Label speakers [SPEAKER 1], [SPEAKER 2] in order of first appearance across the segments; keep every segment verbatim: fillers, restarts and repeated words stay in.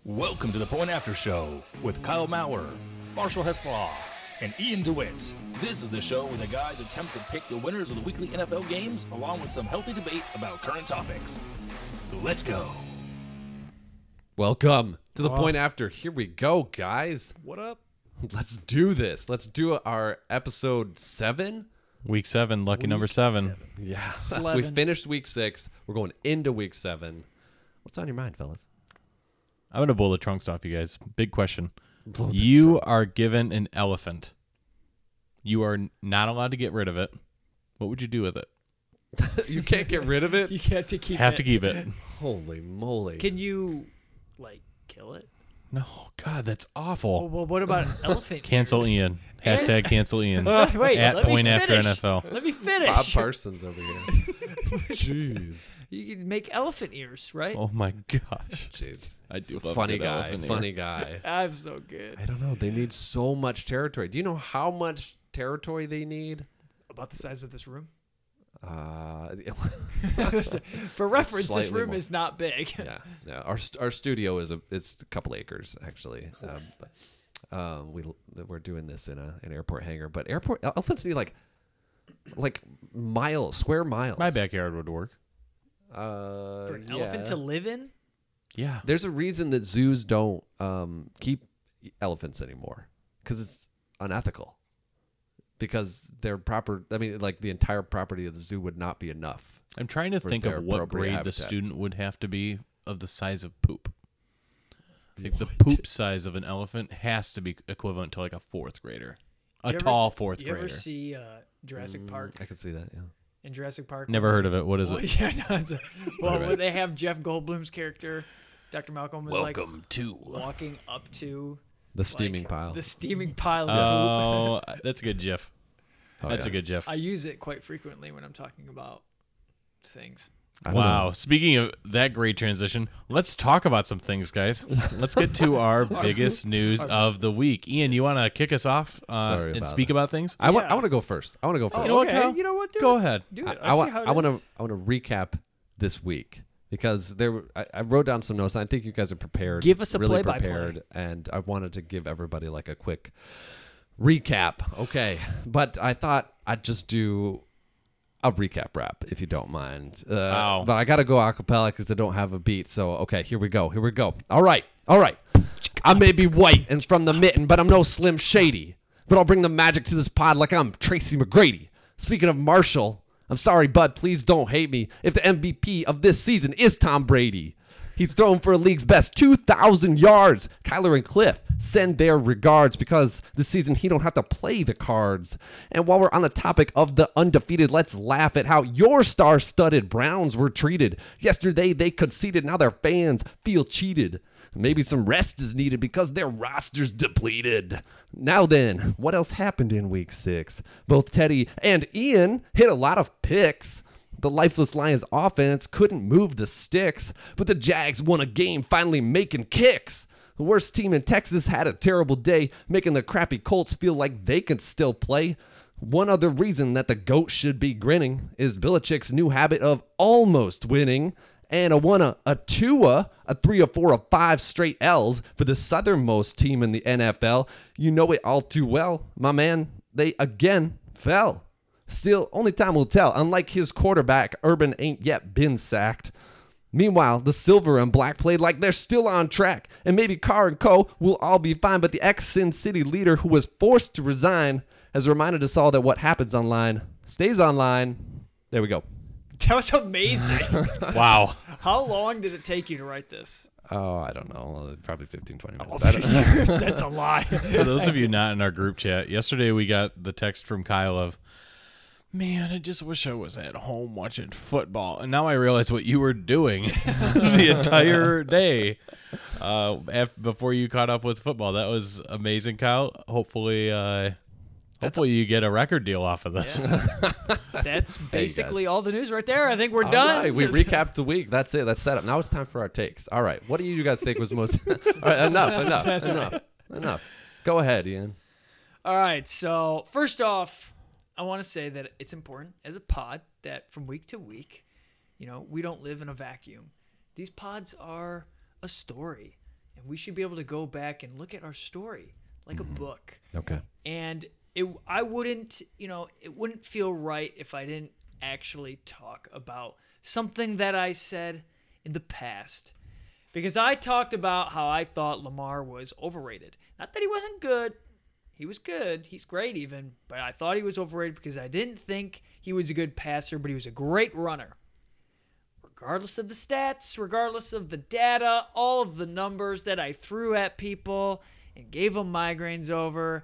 [SPEAKER 1] Welcome to the Point After Show with Kyle Maurer, Marshall Heslaw, and Ian DeWitt. This is the show where the guys attempt to pick the winners of the weekly N F L games along with some healthy debate about current topics. Let's go.
[SPEAKER 2] Welcome to the
[SPEAKER 3] Oh.
[SPEAKER 2] Point After. Here we go, guys.
[SPEAKER 3] What up?
[SPEAKER 2] Let's do this. Let's do our episode seven.
[SPEAKER 4] Week seven, lucky
[SPEAKER 3] Week
[SPEAKER 4] number seven.
[SPEAKER 3] seven.
[SPEAKER 2] Yeah.
[SPEAKER 3] Sleven.
[SPEAKER 2] We finished week six. We're going into week seven. What's on your mind, fellas?
[SPEAKER 4] I'm going to blow the trunks off you guys. Big question.
[SPEAKER 2] Blow the
[SPEAKER 4] You
[SPEAKER 2] trunks.
[SPEAKER 4] are given an elephant. You are n- not allowed to get rid of it. What would you do with it?
[SPEAKER 2] You can't get rid of it?
[SPEAKER 3] You have to keep
[SPEAKER 4] Have
[SPEAKER 3] it.
[SPEAKER 4] to keep it.
[SPEAKER 2] Holy moly.
[SPEAKER 3] Can you, like, kill it?
[SPEAKER 4] No, God, that's
[SPEAKER 3] Oh,
[SPEAKER 4] awful.
[SPEAKER 3] well, what about an elephant?
[SPEAKER 4] Cancel Ian. Hashtag cancel Ian.
[SPEAKER 3] Wait,
[SPEAKER 4] At
[SPEAKER 3] let me
[SPEAKER 4] Point After
[SPEAKER 3] finish.
[SPEAKER 4] N F L.
[SPEAKER 3] Let me finish.
[SPEAKER 2] Bob Parsons over here. Jeez.
[SPEAKER 3] You can make elephant ears, right?
[SPEAKER 4] Oh my gosh.
[SPEAKER 2] Jeez.
[SPEAKER 4] I do
[SPEAKER 2] It's a
[SPEAKER 4] love
[SPEAKER 2] funny
[SPEAKER 4] a good
[SPEAKER 2] guy.
[SPEAKER 4] elephant ear.
[SPEAKER 2] Funny guy.
[SPEAKER 3] I'm so good.
[SPEAKER 2] I don't know. They need so much territory. Do you know how much territory they need?
[SPEAKER 3] About the size of this room?
[SPEAKER 2] Uh,
[SPEAKER 3] For reference, this
[SPEAKER 2] Slightly
[SPEAKER 3] room
[SPEAKER 2] more.
[SPEAKER 3] is not big.
[SPEAKER 2] yeah, yeah. Our st- our studio is a it's a couple acres actually. Um, but, um, we we're doing this in a an airport hangar, but airport elephants need like like miles, square miles.
[SPEAKER 4] My backyard would work.
[SPEAKER 2] Uh,
[SPEAKER 3] For an
[SPEAKER 2] yeah.
[SPEAKER 3] elephant to live in?
[SPEAKER 4] Yeah.
[SPEAKER 2] There's a reason that zoos don't um, keep elephants anymore because it's unethical. Because their proper, I mean, like the entire property of the zoo would not be enough.
[SPEAKER 4] I'm trying to
[SPEAKER 2] for
[SPEAKER 4] think
[SPEAKER 2] their
[SPEAKER 4] of what
[SPEAKER 2] appropriate
[SPEAKER 4] grade the
[SPEAKER 2] habitats.
[SPEAKER 4] student would have to be of the size of poop. I think the poop size of an elephant has to be equivalent to like a fourth grader, a
[SPEAKER 3] You ever-
[SPEAKER 4] tall fourth
[SPEAKER 3] You
[SPEAKER 4] grader.
[SPEAKER 3] ever see uh, Jurassic Park?
[SPEAKER 2] I can see that. Yeah.
[SPEAKER 3] In Jurassic Park?
[SPEAKER 4] Never heard of it. What is
[SPEAKER 3] Well,
[SPEAKER 4] it?
[SPEAKER 3] yeah, no, it's a- well,
[SPEAKER 2] Right, right.
[SPEAKER 3] when they have Jeff Goldblum's character, Doctor Malcolm was like
[SPEAKER 4] to.
[SPEAKER 3] walking up to
[SPEAKER 2] The steaming
[SPEAKER 3] like,
[SPEAKER 2] pile.
[SPEAKER 3] The steaming pile of
[SPEAKER 4] Oh, that's a good GIF.
[SPEAKER 2] Oh,
[SPEAKER 4] That's
[SPEAKER 2] yeah.
[SPEAKER 4] a good GIF.
[SPEAKER 3] poop. I use it quite frequently when I'm talking about things.
[SPEAKER 2] I don't
[SPEAKER 4] Wow.
[SPEAKER 2] know.
[SPEAKER 4] Speaking of that great transition, let's talk about some things, guys. Let's get to our biggest news of the week. Ian, you want to kick us off uh,
[SPEAKER 2] Sorry
[SPEAKER 4] and
[SPEAKER 2] about
[SPEAKER 4] speak
[SPEAKER 2] that.
[SPEAKER 4] about things?
[SPEAKER 2] I want.
[SPEAKER 3] Yeah.
[SPEAKER 2] I want to go first. I want to go first.
[SPEAKER 4] You know what,
[SPEAKER 3] okay.
[SPEAKER 4] Kyle?
[SPEAKER 3] You know what? Do
[SPEAKER 4] Go
[SPEAKER 3] it.
[SPEAKER 4] ahead.
[SPEAKER 3] Do it.
[SPEAKER 2] I,
[SPEAKER 3] I, see
[SPEAKER 2] want.
[SPEAKER 3] how it
[SPEAKER 2] I want
[SPEAKER 3] is.
[SPEAKER 2] to. I want to recap this week because there. Were, I, I wrote down some notes. And I think you guys are prepared.
[SPEAKER 3] Give us a
[SPEAKER 2] really
[SPEAKER 3] play-by-play.
[SPEAKER 2] prepared, and I wanted to give everybody like a quick recap. Okay, but I thought I'd just do a recap rap if you don't mind. Uh,
[SPEAKER 4] Wow.
[SPEAKER 2] But I got to go a cappella because I don't have a beat. So okay, here we go. Here we go. All right. All right. I may be white and from the mitten, but I'm no Slim Shady. But I'll bring the magic to this pod like I'm Tracy McGrady. Speaking of Marshall, I'm sorry, bud, please don't hate me if the M V P of this season is Tom Brady. He's thrown for a league's best two thousand yards. Kyler and Cliff send their regards because this season he don't have to play the cards. And while we're on the topic of the undefeated, let's laugh at how your star-studded Browns were treated. Yesterday they conceded, now their fans feel cheated. Maybe some rest is needed because their roster's depleted. Now then, what else happened in week six? Both Teddy and Ian hit a lot of picks. The lifeless Lions offense couldn't move the sticks, but the Jags won a game finally making kicks. The worst team in Texas had a terrible day, making the crappy Colts feel like they can still play. One other reason that the GOAT should be grinning is Belichick's new habit of almost winning. And a one, a, a two, a, a three, a four, a five straight L's for the southernmost team in the N F L. You know it all too well, my man. They again fell. Still, only time will tell. Unlike his quarterback, Urban ain't yet been sacked. Meanwhile, the silver and black played like they're still on track. And maybe Carr and co will all be fine. But the ex-Sin City leader who was forced to resign has reminded us all that what happens online stays online. There we go.
[SPEAKER 3] That was amazing.
[SPEAKER 4] Wow.
[SPEAKER 3] How long did it take you to write this?
[SPEAKER 2] Oh, I don't know. Probably fifteen, twenty minutes.
[SPEAKER 3] Oh,
[SPEAKER 2] I don't know.
[SPEAKER 3] That's a lie.
[SPEAKER 4] For those of you not in our group chat, yesterday we got the text from Kyle of, man, I just wish I was at home watching football. And now I realize what you were doing the entire day uh, after, before you caught up with football. That was amazing, Kyle. Hopefully, uh, hopefully you get a record deal off of this.
[SPEAKER 3] That's basically all the news right there. I think we're
[SPEAKER 2] All
[SPEAKER 3] done.
[SPEAKER 2] right, we recapped the week. That's it. That's set up. Now it's time for our takes. All right. What do you guys think was most... All right, enough, enough, enough, enough. Go ahead, Ian.
[SPEAKER 3] All right. So first off, I want to say that it's important as a pod that from week to week, you know, we don't live in a vacuum. These pods are a story. and we should be able to go back and look at our story like
[SPEAKER 2] Mm-hmm.
[SPEAKER 3] a book.
[SPEAKER 2] Okay.
[SPEAKER 3] And it, I wouldn't, you know, it wouldn't feel right if I didn't actually talk about something that I said in the past. Because I talked about how I thought Lamar was overrated. Not that he wasn't good. He was good. He's great even. But I thought he was overrated because I didn't think he was a good passer, but he was a great runner. Regardless of the stats, regardless of the data, all of the numbers that I threw at people and gave them migraines over,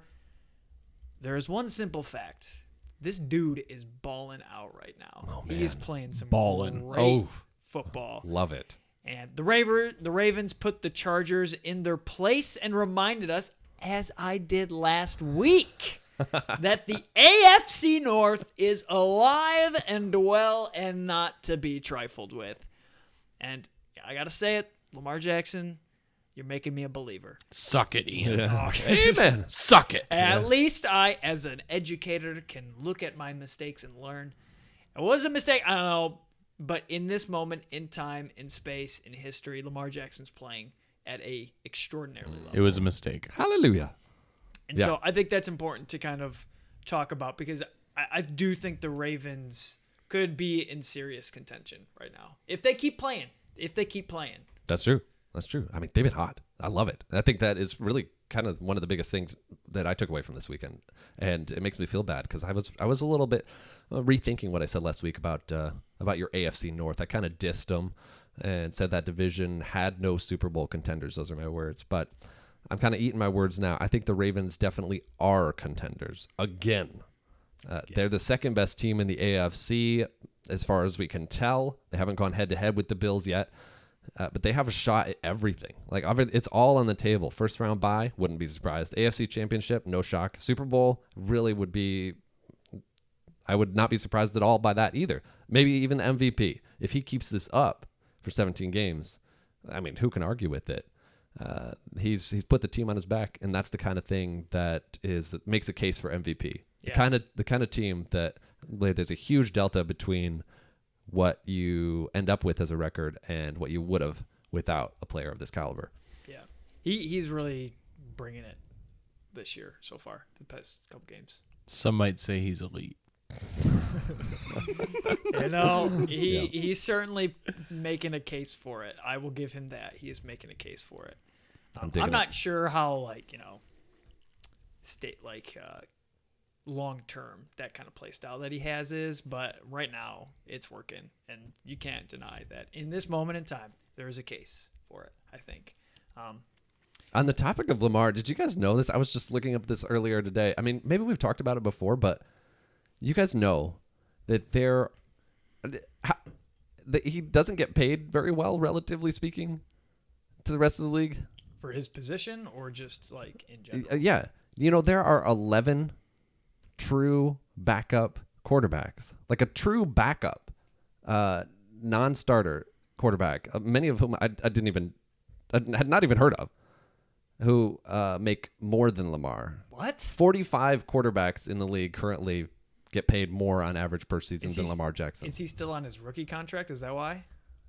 [SPEAKER 3] there is one simple fact. This dude is balling out right now.
[SPEAKER 2] Oh,
[SPEAKER 3] he is
[SPEAKER 2] man.
[SPEAKER 3] playing some
[SPEAKER 4] Ballin'.
[SPEAKER 3] great
[SPEAKER 2] Oh.
[SPEAKER 3] football.
[SPEAKER 2] Love it.
[SPEAKER 3] And the Raver, the Ravens put the Chargers in their place and reminded us, as I did last week, that the A F C North is alive and well and not to be trifled with. And I got to say it, Lamar Jackson, you're making me a believer.
[SPEAKER 4] Suck it, Ian.
[SPEAKER 2] Amen.
[SPEAKER 4] Suck it.
[SPEAKER 3] At least I, as an educator, can look at my mistakes and learn. It was a mistake, I don't know, but in this moment, in time, in space, in history, Lamar Jackson's playing at a extraordinarily level.
[SPEAKER 4] It was a mistake.
[SPEAKER 2] Hallelujah.
[SPEAKER 3] And
[SPEAKER 2] Yeah.
[SPEAKER 3] so I think that's important to kind of talk about because I, I do think the Ravens could be in serious contention right now. If they keep playing. If they keep playing.
[SPEAKER 2] That's true. That's true. I mean, they've been hot. I love it. I think that is really kind of one of the biggest things that I took away from this weekend, and it makes me feel bad because I was I was a little bit uh, rethinking what I said last week about uh, about your A F C North. I kind of dissed them and said that division had no Super Bowl contenders. Those are my words, but I'm kind of eating my words now. I think the Ravens definitely are contenders again. Uh, they're the second best team in the A F C as far as we can tell. They haven't gone head to head with the Bills yet. Uh, but they have a shot at everything. Like it's all on the table. First round bye, wouldn't be surprised. A F C Championship, no shock. Super Bowl really would be. I would not be surprised at all by that either. Maybe even the M V P if he keeps this up for seventeen games. I mean, who can argue with it? Uh, he's he's put the team on his back, and that's the kind of thing that is that makes a case for M V P. The
[SPEAKER 3] Yeah.
[SPEAKER 2] kind of the kind of team that like, there's a huge delta between what you end up with as a record and what you would have without a player of this caliber.
[SPEAKER 3] Yeah. He he's really bringing it this year so far, the past couple games.
[SPEAKER 4] Some might say he's elite.
[SPEAKER 3] You know, he
[SPEAKER 2] Yeah.
[SPEAKER 3] he's certainly making a case for it. I will give him that. He is making a case for it.
[SPEAKER 2] I'm
[SPEAKER 3] Um,
[SPEAKER 2] digging
[SPEAKER 3] I'm
[SPEAKER 2] it.
[SPEAKER 3] not sure how like, you know, state like uh long term that kind of play style that he has is, but right now it's working and you can't deny that in this moment in time there is a case for it, I think. Um
[SPEAKER 2] On the topic of Lamar, did you guys know this? I was just looking up this earlier today. I mean, maybe we've talked about it before, but you guys know that there, how, that he doesn't get paid very well, relatively speaking, to the rest of the league.
[SPEAKER 3] for his position or just like in general.
[SPEAKER 2] Uh, yeah, you know there are eleven true backup quarterbacks, like a true backup, uh, non-starter quarterback. Uh, many of whom I, I didn't even, I had not even heard of, who uh, make more than Lamar.
[SPEAKER 3] What?
[SPEAKER 2] forty-five quarterbacks in the league currently get paid more on average per season
[SPEAKER 3] Is
[SPEAKER 2] than
[SPEAKER 3] he-
[SPEAKER 2] Lamar Jackson.
[SPEAKER 3] Is he still on his rookie contract? Is that why?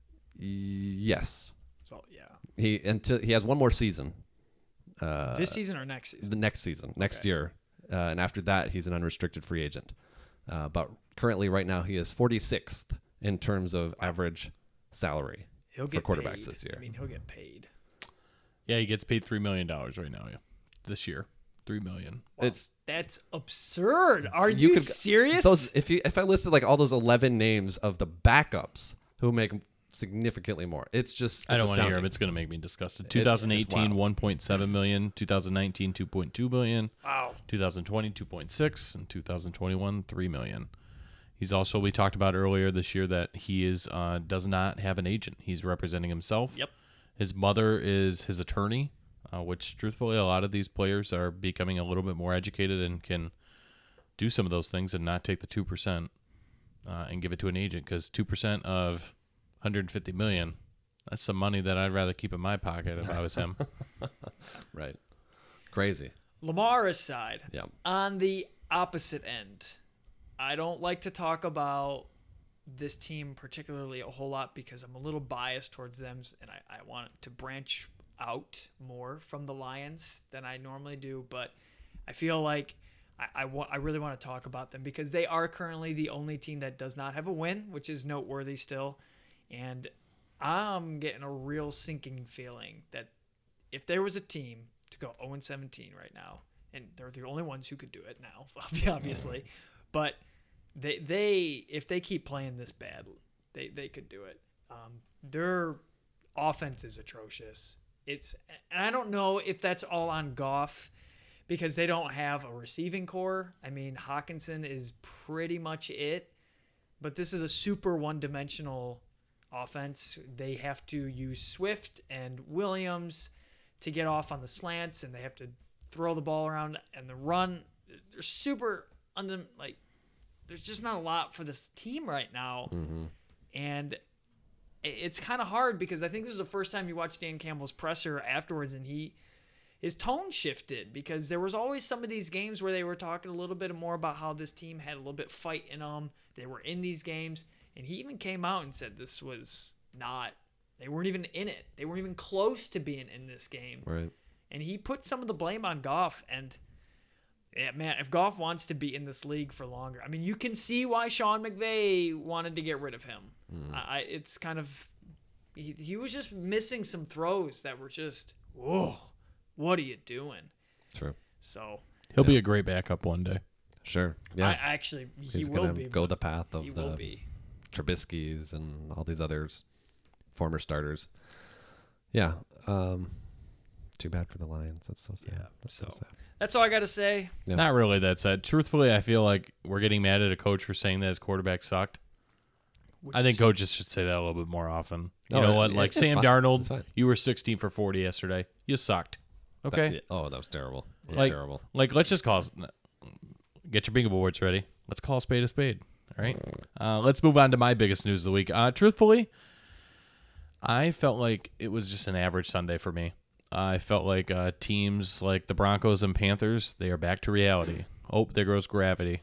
[SPEAKER 2] Yes,
[SPEAKER 3] So yeah.
[SPEAKER 2] he until he has one more season. Uh,
[SPEAKER 3] This season or next season?
[SPEAKER 2] the next season, next
[SPEAKER 3] Okay.
[SPEAKER 2] year, uh, and after that, he's an unrestricted free agent. Uh, but currently, right now, he is forty-sixth in terms of average salary
[SPEAKER 3] He'll
[SPEAKER 2] for
[SPEAKER 3] get
[SPEAKER 2] quarterbacks
[SPEAKER 3] paid.
[SPEAKER 2] this year.
[SPEAKER 3] I mean, he'll get paid.
[SPEAKER 4] Yeah, he gets paid three million dollars right now. Yeah, this year, three million.
[SPEAKER 2] It's
[SPEAKER 3] That's absurd. Are
[SPEAKER 2] You
[SPEAKER 3] you,
[SPEAKER 2] could-
[SPEAKER 3] serious?
[SPEAKER 2] those if you if I listed like all those eleven names of the backups who make significantly more, it's just
[SPEAKER 4] I
[SPEAKER 2] it's
[SPEAKER 4] don't want to hear
[SPEAKER 2] astounding.
[SPEAKER 4] him. It's going to make me disgusted.
[SPEAKER 2] It's- it's
[SPEAKER 4] twenty eighteen,
[SPEAKER 2] wild.
[SPEAKER 4] one point seven million. twenty nineteen, two point two billion.
[SPEAKER 3] wow.
[SPEAKER 4] twenty twenty, two point six, and two thousand twenty-one, three million. He's also, we talked about earlier this year that he is uh, does not have an agent. He's representing himself.
[SPEAKER 3] Yep.
[SPEAKER 4] His mother is his attorney, uh, which truthfully, a lot of these players are becoming a little bit more educated and can do some of those things and not take the two percent uh, and give it to an agent, because two percent of one hundred fifty million, that's some money that I'd rather keep in my pocket if I was him.
[SPEAKER 2] Right, crazy.
[SPEAKER 3] Lamar aside,
[SPEAKER 2] Yeah.
[SPEAKER 3] on the opposite end, I don't like to talk about this team particularly a whole lot because I'm a little biased towards them, and I, I want to branch out more from the Lions than I normally do, but I feel like I, I, wa- I really want to talk about them because they are currently the only team that does not have a win, which is noteworthy still. And I'm getting a real sinking feeling that if there was a team to go oh and seventeen right now, and they're the only ones who could do it now, obviously, but they they if they keep playing this bad, they, they could do it. Um, their offense is atrocious. It's and I don't know if that's all on Goff because they don't have a receiving core. I mean, Hawkinson is pretty much it, but this is a super one-dimensional offense. They have to use Swift and Williams to get off on the slants, and they have to throw the ball around and the run. They're super under like. There's just not a lot for this team right now,
[SPEAKER 2] Mm-hmm.
[SPEAKER 3] and it's kind of hard because I think this is the first time you watch Dan Campbell's presser afterwards, and he his tone shifted because there was always some of these games where they were talking a little bit more about how this team had a little bit fight in them. They were in these games, and he even came out and said this was not. They weren't even in it. They weren't even close to being in this game.
[SPEAKER 2] Right.
[SPEAKER 3] And he put some of the blame on Goff. And, yeah, man, if Goff wants to be in this league for longer, I mean, you can see why Sean McVay wanted to get rid of him.
[SPEAKER 2] Mm.
[SPEAKER 3] I, it's kind of he, he was just missing some throws that were just, whoa, what are you doing?
[SPEAKER 2] True.
[SPEAKER 3] So
[SPEAKER 4] He'll be a great backup one day.
[SPEAKER 2] Sure. Yeah.
[SPEAKER 3] I actually he
[SPEAKER 2] He's
[SPEAKER 3] will
[SPEAKER 2] gonna
[SPEAKER 3] be
[SPEAKER 2] go the path of
[SPEAKER 3] he
[SPEAKER 2] the
[SPEAKER 3] will be.
[SPEAKER 2] Trubisky's and all these others, former starters. Yeah. Um, too bad for the Lions. That's so sad.
[SPEAKER 3] Yeah,
[SPEAKER 2] That's so,
[SPEAKER 3] so-
[SPEAKER 2] sad.
[SPEAKER 3] That's all I got to say.
[SPEAKER 2] Yeah.
[SPEAKER 4] Not really that sad. Truthfully, I feel like we're getting mad at a coach for saying that his quarterback sucked.
[SPEAKER 3] Which
[SPEAKER 4] I think
[SPEAKER 3] is-
[SPEAKER 4] coaches should say that a little bit more often. You
[SPEAKER 2] Oh,
[SPEAKER 4] know
[SPEAKER 2] it-
[SPEAKER 4] what?
[SPEAKER 2] it-
[SPEAKER 4] Like
[SPEAKER 2] it's
[SPEAKER 4] Sam
[SPEAKER 2] fine. It's
[SPEAKER 4] Darnold,
[SPEAKER 2] fine.
[SPEAKER 4] you were sixteen for forty yesterday. You sucked. Okay?
[SPEAKER 2] That- oh, that was terrible. That was
[SPEAKER 4] Like-
[SPEAKER 2] terrible.
[SPEAKER 4] Like, let's just call get your bingo boards ready. Let's call a spade a spade. All right. Uh, let's move on to my biggest news of the week. Uh, truthfully, I felt like it was just an average Sunday for me. I felt like uh, teams like the Broncos and Panthers, they are back to reality. Oh, there goes gravity.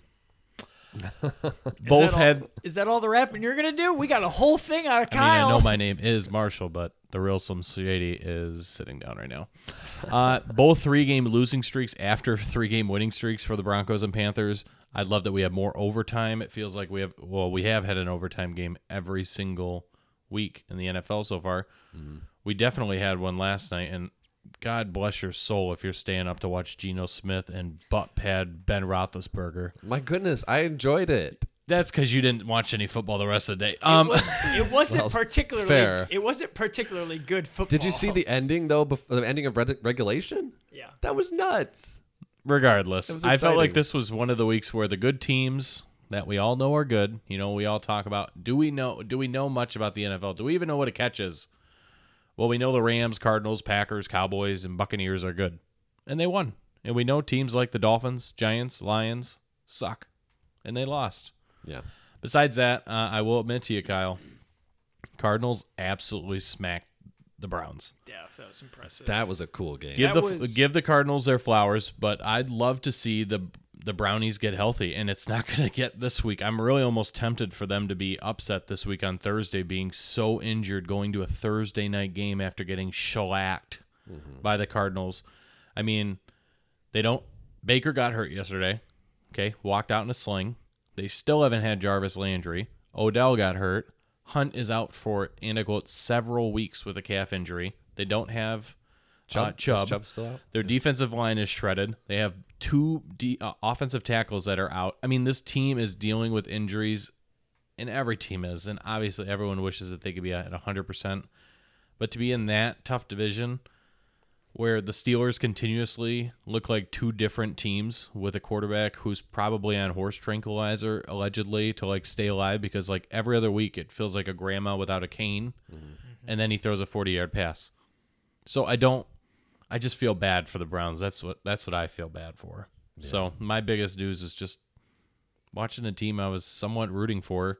[SPEAKER 3] Is
[SPEAKER 4] Both
[SPEAKER 3] that
[SPEAKER 4] had.
[SPEAKER 3] all, is that all the rapping you're gonna do? We got a whole thing out of
[SPEAKER 4] I mean,
[SPEAKER 3] Kyle.
[SPEAKER 4] I know my name is Marshall, but the real Slim Shady is sitting down right now. Uh, both three-game losing streaks after three-game winning streaks for the Broncos and Panthers. I'd love that we have more overtime. It feels like we have, well, we have had an overtime game every single week in the N F L so far. Mm-hmm. We definitely had one last night, and God bless your soul if you're staying up to watch Geno Smith and butt pad Ben Roethlisberger.
[SPEAKER 2] My goodness, I enjoyed it.
[SPEAKER 4] That's because you didn't watch any football the rest of the day. Um,
[SPEAKER 3] it, was, it wasn't
[SPEAKER 2] Well,
[SPEAKER 3] particularly.
[SPEAKER 2] fair.
[SPEAKER 3] It wasn't particularly good football.
[SPEAKER 2] Did you see the ending though? Bef- the ending of reg- regulation?
[SPEAKER 3] Yeah.
[SPEAKER 2] That was nuts.
[SPEAKER 4] Regardless,
[SPEAKER 2] It was
[SPEAKER 4] I felt like
[SPEAKER 2] exciting.
[SPEAKER 4] this was one of the weeks where the good teams that we all know are good. You know, we all talk about. Do we know? Do we know much about the N F L? Do we even know what a catch is? Well, we know the Rams, Cardinals, Packers, Cowboys, and Buccaneers are good, and they won. And we know teams like the Dolphins, Giants, Lions suck, and they lost.
[SPEAKER 2] Yeah.
[SPEAKER 4] Besides that, uh, I will admit to you, Kyle, Cardinals absolutely smacked the Browns.
[SPEAKER 3] Yeah, that was impressive.
[SPEAKER 2] That was a cool game.
[SPEAKER 4] Give
[SPEAKER 3] That
[SPEAKER 4] the
[SPEAKER 3] was-
[SPEAKER 4] give the Cardinals their flowers, but I'd love to see the the Brownies get healthy, and it's not going to get this week. I'm really almost tempted for them to be upset this week on Thursday, being so injured, going to a Thursday night game after getting shellacked
[SPEAKER 2] Mm-hmm.
[SPEAKER 4] by the Cardinals. I mean, they don't. Baker got hurt yesterday. Okay, walked out in a sling. They still haven't had Jarvis Landry. Odell got hurt. Hunt is out for, and I quote, several weeks with a calf injury. They don't have
[SPEAKER 2] Chubb,
[SPEAKER 4] uh, Chubb.
[SPEAKER 2] Is Chubb still out?
[SPEAKER 4] Their defensive line is shredded. They have two de- uh, offensive tackles that are out. I mean, this team is dealing with injuries, and every team is. And obviously, everyone wishes that they could be at one hundred percent. But to be in that tough division where the Steelers continuously look like two different teams with a quarterback who's probably on horse tranquilizer, allegedly, to like stay alive because like every other week it feels like a grandma without a cane, mm-hmm. and then he throws a forty-yard pass. So I don't. I just feel bad for the Browns. That's what that's what I feel bad for. Yeah. So my biggest news is just watching a team I was somewhat rooting for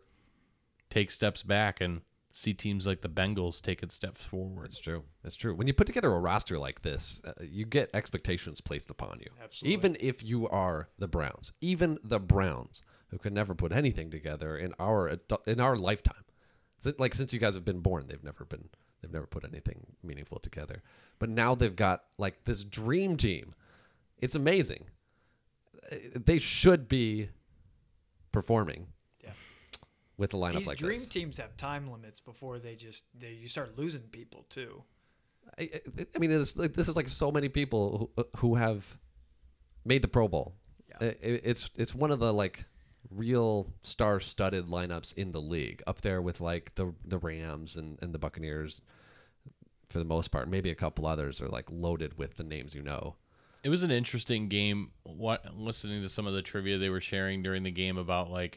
[SPEAKER 4] take steps back and see teams like the Bengals taking steps forward.
[SPEAKER 2] It's true. It's true. When you put together a roster like this, uh, you get expectations placed upon you.
[SPEAKER 3] Absolutely.
[SPEAKER 2] Even if you are the Browns, even the Browns, who could never put anything together in our adu- in our lifetime. Is it like since you guys have been born, they've never been they've never put anything meaningful together. together. But now they've got like this dream team. It's amazing. They should be performing
[SPEAKER 3] Yeah.
[SPEAKER 2] with a lineup
[SPEAKER 3] These
[SPEAKER 2] like
[SPEAKER 3] dream
[SPEAKER 2] this.
[SPEAKER 3] teams have time limits before they just they you start losing people too.
[SPEAKER 2] I, I- I mean, it's like, this is like so many people who, who have made the Pro Bowl.
[SPEAKER 3] Yeah.
[SPEAKER 2] I- I- It's it's one of the like real star-studded lineups in the league, up there with like the the Rams and, and the Buccaneers for the most part. Maybe a couple others are like loaded with the names you know.
[SPEAKER 4] It was an interesting game. What listening to some of the trivia they were sharing during the game about like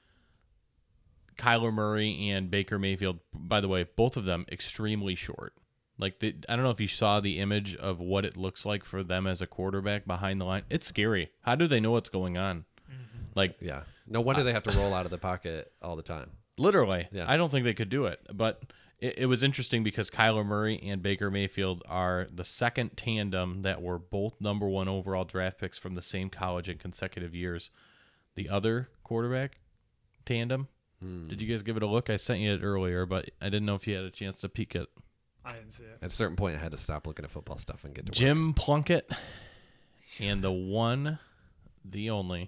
[SPEAKER 4] Kyler Murray and Baker Mayfield. By the way, both of them extremely short. Like the, I don't know if you saw the image of what it looks like for them as a quarterback behind the line. It's scary. How do they know what's going on? Mm-hmm. Like
[SPEAKER 2] Yeah. No wonder they have to roll out of the pocket all the time.
[SPEAKER 4] literally,
[SPEAKER 2] Yeah.
[SPEAKER 4] I don't think they could do it. But it, it was interesting because Kyler Murray and Baker Mayfield are the second tandem that were both number one overall draft picks from the same college in consecutive years. The other quarterback tandem,
[SPEAKER 2] Hmm.
[SPEAKER 4] did you guys give it a look? I sent you it earlier, but I didn't know if you had a chance to peek it.
[SPEAKER 3] I didn't see it.
[SPEAKER 2] At a certain point, I had to stop looking at football stuff and get to work.
[SPEAKER 4] Jim Plunkett and the one, the only,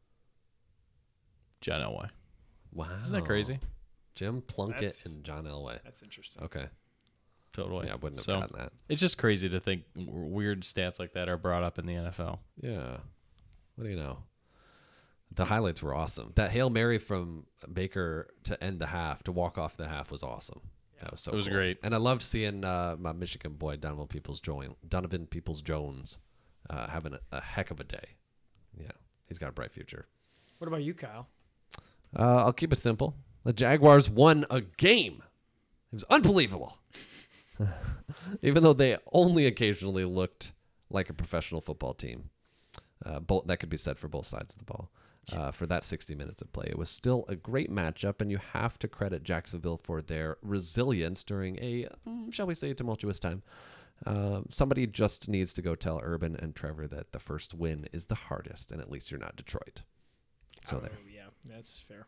[SPEAKER 4] John Elway.
[SPEAKER 2] Wow.
[SPEAKER 4] Isn't that crazy?
[SPEAKER 2] Jim Plunkett
[SPEAKER 3] That's-
[SPEAKER 2] and John Elway.
[SPEAKER 3] That's interesting.
[SPEAKER 2] Okay.
[SPEAKER 4] Totally.
[SPEAKER 2] Yeah, I wouldn't have
[SPEAKER 4] So,
[SPEAKER 2] gotten that.
[SPEAKER 4] it's just crazy to think w- weird stats like that are brought up in the N F L.
[SPEAKER 2] Yeah. What do you know? The highlights were awesome. That Hail Mary from Baker to end the half, to walk off the half, was awesome. That was so
[SPEAKER 4] It was
[SPEAKER 2] cool.
[SPEAKER 4] great.
[SPEAKER 2] And I loved seeing uh, my Michigan boy, Donovan Peoples Jones, Donovan Peoples Jones, uh, having a, a heck of a day. Yeah, he's got a bright future.
[SPEAKER 3] What about you, Kyle?
[SPEAKER 2] Uh, I'll keep it simple. The Jaguars won a game. It was unbelievable. Even though they only occasionally looked like a professional football team. Uh, both that could be said for both sides of the ball. Uh, for that sixty minutes of play, it was still a great matchup, and you have to credit Jacksonville for their resilience during a, mm, shall we say, tumultuous time. Uh, somebody just needs to go tell Urban and Trevor that the first win is the hardest, and at least you're not Detroit. So there.
[SPEAKER 3] Oh, yeah, that's fair.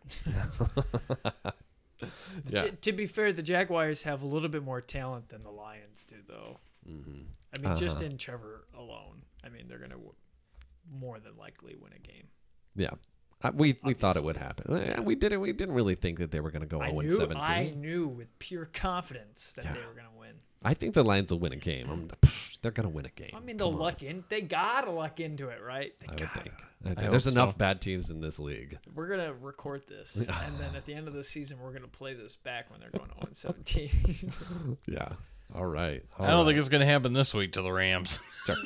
[SPEAKER 2] Yeah.
[SPEAKER 3] T- to be fair, the Jaguars have a little bit more talent than the Lions do, though.
[SPEAKER 2] Mm-hmm.
[SPEAKER 3] I mean, just
[SPEAKER 2] Uh-huh.
[SPEAKER 3] in Trevor alone, I mean, they're going to w- more than likely win a game.
[SPEAKER 2] Yeah. Uh, we we thought it
[SPEAKER 3] Obviously.
[SPEAKER 2] would happen. Yeah, we didn't. We didn't really think that they were going to go
[SPEAKER 3] I
[SPEAKER 2] zero and
[SPEAKER 3] knew,
[SPEAKER 2] seventeen.
[SPEAKER 3] I knew with pure confidence that
[SPEAKER 2] Yeah.
[SPEAKER 3] they were going to win.
[SPEAKER 2] I think the Lions will win a game. I'm, psh, they're going to win a game.
[SPEAKER 3] I mean, they'll
[SPEAKER 2] Come on.
[SPEAKER 3] luck in. They gotta luck into it, right? They
[SPEAKER 2] I would
[SPEAKER 3] gotta.
[SPEAKER 2] think. I think
[SPEAKER 4] hope
[SPEAKER 2] there's enough
[SPEAKER 4] so.
[SPEAKER 2] bad teams in this league.
[SPEAKER 3] We're gonna record this, and then at the end of the season, we're gonna play this back when they're going zero and seventeen.
[SPEAKER 2] Yeah. All right.
[SPEAKER 4] I don't think it's going to happen this week to the Rams.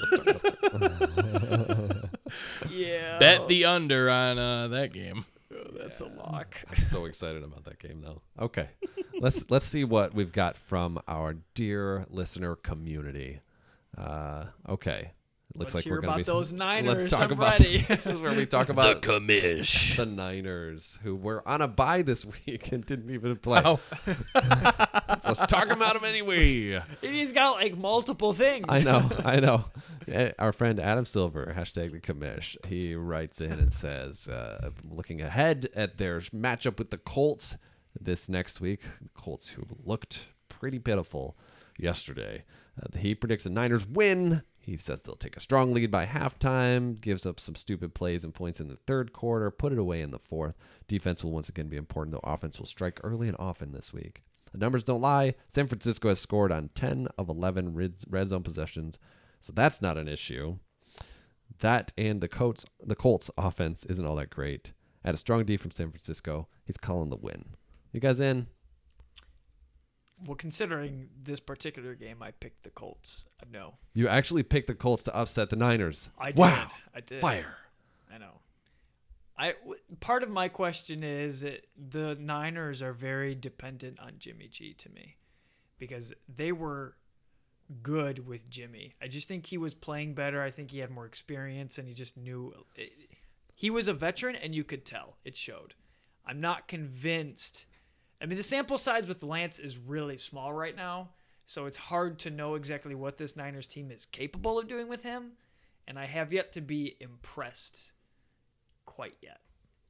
[SPEAKER 3] yeah.
[SPEAKER 4] Bet the under on uh, that game.
[SPEAKER 3] Oh, that's a lock.
[SPEAKER 2] I'm so excited about that game, though. Okay, let's let's see what we've got from our dear listener community. Uh, okay, it looks
[SPEAKER 3] Let's
[SPEAKER 2] like
[SPEAKER 3] hear
[SPEAKER 2] we're gonna
[SPEAKER 3] about
[SPEAKER 2] be.
[SPEAKER 3] those Niners.
[SPEAKER 2] Let's talk
[SPEAKER 3] I'm
[SPEAKER 2] about.
[SPEAKER 3] ready.
[SPEAKER 2] This is where we talk about the,
[SPEAKER 4] commish.
[SPEAKER 2] Niners, who were on a bye this week and didn't even play.
[SPEAKER 4] Oh.
[SPEAKER 2] So let's talk about them anyway.
[SPEAKER 3] He's got like multiple things.
[SPEAKER 2] I know, I know. Eh, Our friend Adam Silver, hashtag the commish, he writes in and says, uh, looking ahead at their matchup with the Colts this next week, the Colts who looked pretty pitiful yesterday. Uh, he predicts the Niners win. He says they'll take a strong lead by halftime, gives up some stupid plays and points in the third quarter, put it away in the fourth. Defense will once again be important, though offense will strike early and often this week. The numbers don't lie. San Francisco has scored on ten of eleven red, red zone possessions, so that's not an issue. That and the Colts, the Colts offense isn't all that great. At a strong D from San Francisco, he's calling the win. You guys in?
[SPEAKER 3] Well, considering this particular game, I picked the Colts. Uh, No,
[SPEAKER 2] You actually picked the Colts to upset the Niners.
[SPEAKER 3] I did.
[SPEAKER 2] Wow.
[SPEAKER 3] I did.
[SPEAKER 2] Fire.
[SPEAKER 3] I know. I w- part of my question is it, the Niners are very dependent on Jimmy G to me, because they were good with Jimmy. I just think he was playing better. I think he had more experience, and he just knew it, he was a veteran, and you could tell it showed. I'm not convinced. I mean, the sample size with Lance is really small right now, so it's hard to know exactly what this Niners team is capable of doing with him, and I have yet to be impressed quite yet.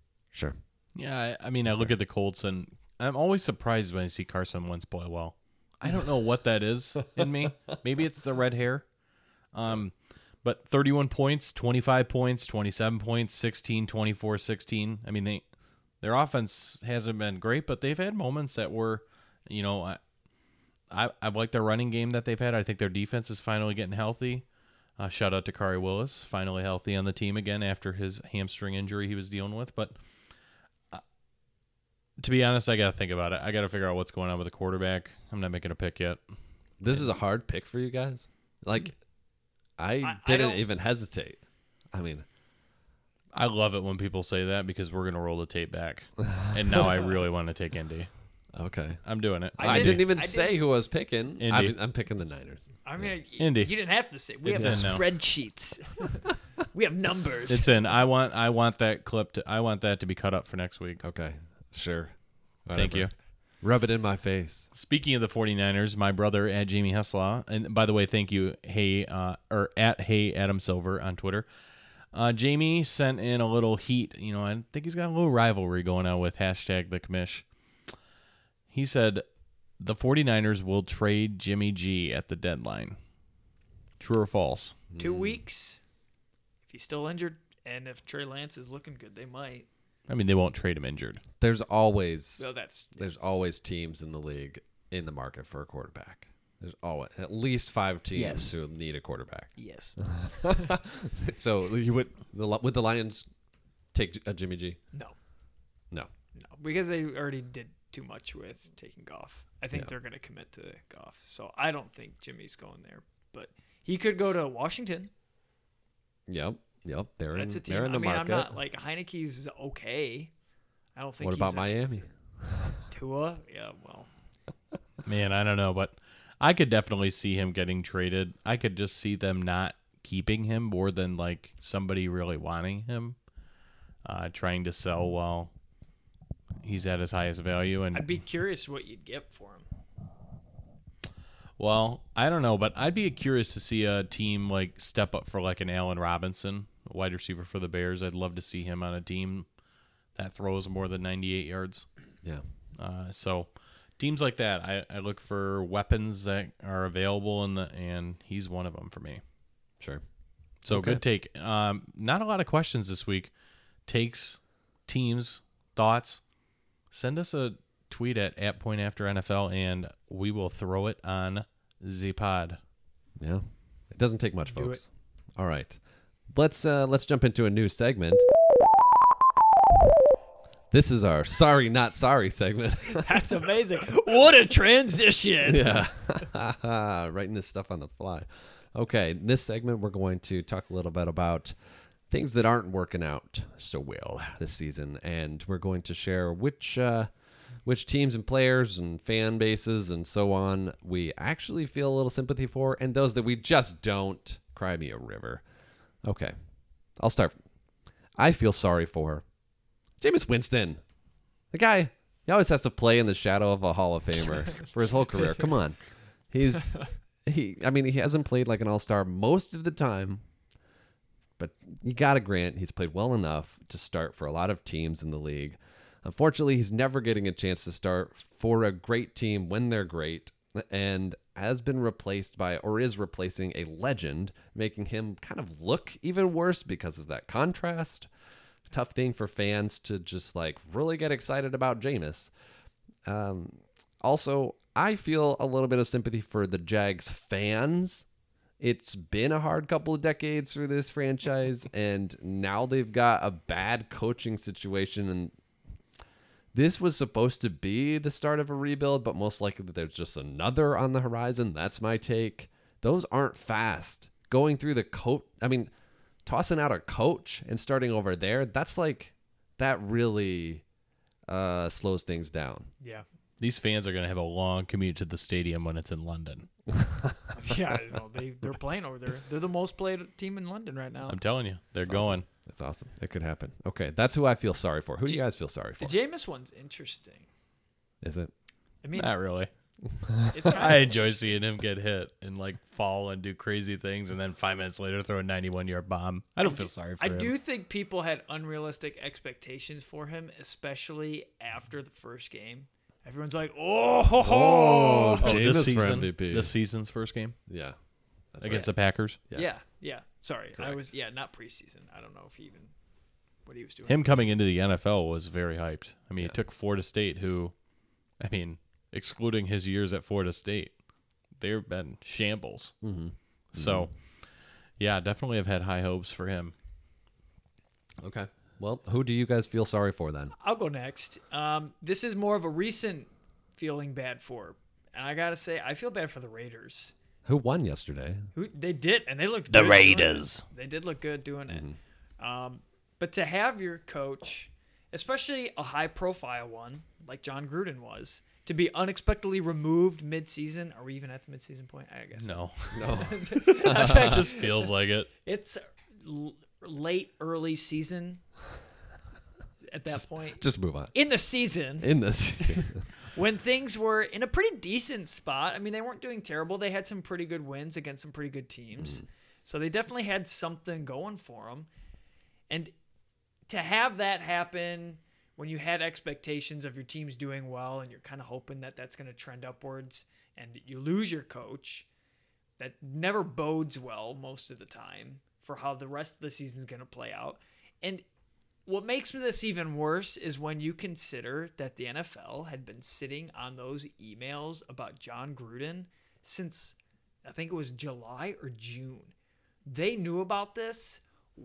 [SPEAKER 2] Sure.
[SPEAKER 4] Yeah, I, I mean, I look at the Colts, and I'm always surprised when I see Carson Wentz play well. I don't know what that is in me. Maybe it's the red hair. Um, but thirty-one points, twenty-five points, twenty-seven points, sixteen, twenty-four, sixteen. I mean, they their offense hasn't been great, but they've had moments that were, you know, I I, I like their running game that they've had. I think their defense is finally getting healthy. Uh, shout out to Kari Willis, finally healthy on the team again after his hamstring injury he was dealing with. But uh, to be honest, I got to think about it. I got to figure out what's going on with the quarterback. I'm not making a pick yet.
[SPEAKER 2] This is a hard pick for you guys. Like, I,
[SPEAKER 3] I
[SPEAKER 2] didn't
[SPEAKER 3] don't-
[SPEAKER 2] even hesitate. I mean,
[SPEAKER 4] I love it when people say that because we're going to roll the tape back. And now I really want to take Indy.
[SPEAKER 2] okay.
[SPEAKER 4] I'm doing it.
[SPEAKER 2] I,
[SPEAKER 3] didn't-
[SPEAKER 2] didn't even
[SPEAKER 3] I
[SPEAKER 2] say
[SPEAKER 3] didn't-
[SPEAKER 2] who I was picking.
[SPEAKER 4] Indy.
[SPEAKER 2] I'm, I'm picking the Niners.
[SPEAKER 3] I mean, y-
[SPEAKER 4] Indy.
[SPEAKER 3] you didn't have to say. We
[SPEAKER 4] It's
[SPEAKER 3] have
[SPEAKER 4] in now.
[SPEAKER 3] spreadsheets. We have numbers.
[SPEAKER 4] It's in. I want I want that clip to I want that to be cut up for next week.
[SPEAKER 2] Okay. Sure.
[SPEAKER 4] Thank
[SPEAKER 2] Whatever.
[SPEAKER 4] you.
[SPEAKER 2] Rub it in my face.
[SPEAKER 4] Speaking of the 49ers, my brother at Jamie Heslaw, and by the way, thank you, hey, uh, or at Hey Adam Silver on Twitter. Uh, Jamie sent in a little heat. You know, I think he's got a little rivalry going on with hashtag the commish. He said the 49ers will trade Jimmy G at the deadline. True or false?
[SPEAKER 3] Two weeks. If he's still injured, and if Trey Lance is looking good, they might.
[SPEAKER 4] I mean, they won't trade him injured.
[SPEAKER 2] There's always
[SPEAKER 3] So that's
[SPEAKER 2] there's
[SPEAKER 3] that's-
[SPEAKER 2] always teams in the league in the market for a quarterback. There's always at least five teams
[SPEAKER 3] Yes.
[SPEAKER 2] who need a quarterback.
[SPEAKER 3] yes.
[SPEAKER 2] So you would the Li- would the Lions take a Jimmy G?
[SPEAKER 3] No,
[SPEAKER 2] No.
[SPEAKER 3] no, because they already did too much with taking Goff. I think
[SPEAKER 2] Yeah.
[SPEAKER 3] they're going to commit to Goff. So I don't think Jimmy's going there, but he could go to Washington.
[SPEAKER 2] Yep. Yep. They're in.
[SPEAKER 3] That's a team.
[SPEAKER 2] They're in the
[SPEAKER 3] I mean,
[SPEAKER 2] market.
[SPEAKER 3] I'm not like Heineke's okay. I don't think.
[SPEAKER 2] What
[SPEAKER 3] he's
[SPEAKER 2] about
[SPEAKER 3] a-
[SPEAKER 2] Miami?
[SPEAKER 3] Tua? Yeah, well,
[SPEAKER 4] Man, I don't know, but I could definitely see him getting traded. I could just see them not keeping him more than like somebody really wanting him, uh, trying to sell while he's at his highest value. And
[SPEAKER 3] I'd be curious what you'd get for him.
[SPEAKER 4] well, I don't know, but I'd be curious to see a team like step up for like an Allen Robinson, a wide receiver for the Bears. I'd love to see him on a team that throws more than ninety-eight yards.
[SPEAKER 2] Yeah.
[SPEAKER 4] Uh, so teams like that, I, I look for weapons that are available, and the, and he's one of them for me.
[SPEAKER 2] Sure.
[SPEAKER 4] So
[SPEAKER 2] Okay.
[SPEAKER 4] good take. Um, not a lot of questions this week. Takes, teams, thoughts. Send us a tweet at, at point after N F L, and we will throw it on the pod.
[SPEAKER 2] Yeah. It doesn't take much,
[SPEAKER 3] Do
[SPEAKER 2] folks. All right. Let's uh let's jump into a new segment. This is our sorry not sorry segment.
[SPEAKER 3] That's amazing. What a transition.
[SPEAKER 2] Yeah. Writing this stuff on the fly. Okay, in this segment we're going to talk a little bit about things that aren't working out so well this season, and we're going to share which uh which teams and players and fan bases and so on we actually feel a little sympathy for, and those that we just don't. Cry me a river. Okay, I'll start. I feel sorry for Jameis Winston. The guy, he always has to play in the shadow of a Hall of Famer for his whole career. Come on. He's, he, I mean, he hasn't played like an all-star most of the time, but you got to grant he's played well enough to start for a lot of teams in the league. Unfortunately, he's never getting a chance to start for a great team when they're great, and has been replaced by, or is replacing, a legend, making him kind of look even worse because of that contrast. Tough thing for fans to just like really get excited about Jameis. Um, also, I feel a little bit of sympathy for the Jags fans. It's been a hard couple of decades for this franchise, and now they've got a bad coaching situation, and this was supposed to be the start of a rebuild, but most likely there's just another on the horizon. That's my take. Those aren't fast. Going through the coat, I mean, tossing out a coach and starting over there, that's like, that really uh, slows things down.
[SPEAKER 3] Yeah.
[SPEAKER 4] These fans are going to have a long commute to the stadium when it's in London.
[SPEAKER 3] Yeah, no, they, they're playing over there. They're the most played team in London right now.
[SPEAKER 4] I'm telling you, they're
[SPEAKER 2] That's
[SPEAKER 4] going.
[SPEAKER 2] awesome. That's awesome. It could happen. Okay, that's who I feel sorry for. Who do you guys feel sorry for?
[SPEAKER 3] The Jameis one's interesting.
[SPEAKER 2] Is it?
[SPEAKER 3] I mean,
[SPEAKER 4] Not really.
[SPEAKER 3] it's kind
[SPEAKER 4] I
[SPEAKER 3] of
[SPEAKER 4] enjoy seeing him get hit and like fall and do crazy things, and then five minutes later throw a ninety-one yard bomb. I don't feel sorry for
[SPEAKER 3] I
[SPEAKER 4] him.
[SPEAKER 3] do think people had unrealistic expectations for him, especially after the first game. everyone's like, oh, ho, ho.
[SPEAKER 2] Oh,
[SPEAKER 4] Oh,
[SPEAKER 2] Jameis
[SPEAKER 4] this
[SPEAKER 2] for
[SPEAKER 4] season,
[SPEAKER 2] M V P.
[SPEAKER 4] this season's first game
[SPEAKER 2] Yeah. That's
[SPEAKER 4] against the Packers.
[SPEAKER 2] Yeah.
[SPEAKER 3] Yeah, yeah. Sorry, I
[SPEAKER 2] Correct.
[SPEAKER 3] was yeah, not preseason. I don't know if he even what he was doing.
[SPEAKER 4] Him coming into the N F L was very hyped. I mean,
[SPEAKER 2] Yeah.
[SPEAKER 4] he took Florida State, who, I mean, excluding his years at Florida State, they've been shambles.
[SPEAKER 2] Mm-hmm.
[SPEAKER 4] So, yeah, definitely have had high hopes for him.
[SPEAKER 2] Okay. Well, who do you guys feel sorry for then?
[SPEAKER 3] I'll go next. Um, this is more of a recent feeling bad for, and I gotta say, I feel bad for the Raiders.
[SPEAKER 2] Who won yesterday?
[SPEAKER 3] Who they did, and they looked
[SPEAKER 4] The
[SPEAKER 3] good doing it.
[SPEAKER 4] Raiders.
[SPEAKER 3] They did look good doing it. Um, but to have your coach, especially a high-profile one like John Gruden was, to be unexpectedly removed mid-season. Are we even at the mid-season point? I guess
[SPEAKER 4] No,
[SPEAKER 2] No.
[SPEAKER 4] it just feels like it.
[SPEAKER 3] it's l- late, early season. At that point,
[SPEAKER 2] Just move on.
[SPEAKER 3] in the season,
[SPEAKER 2] In this.
[SPEAKER 3] when things were in a pretty decent spot. I mean, they weren't doing terrible. They had some pretty good wins against some pretty good teams. So they definitely had something going for them. And to have that happen when you had expectations of your teams doing well and you're kind of hoping that that's going to trend upwards and you lose your coach, that never bodes well most of the time for how the rest of the season is going to play out. And what makes this even worse is when you consider that the N F L had been sitting on those emails about John Gruden since, I think it was July or June. They knew about this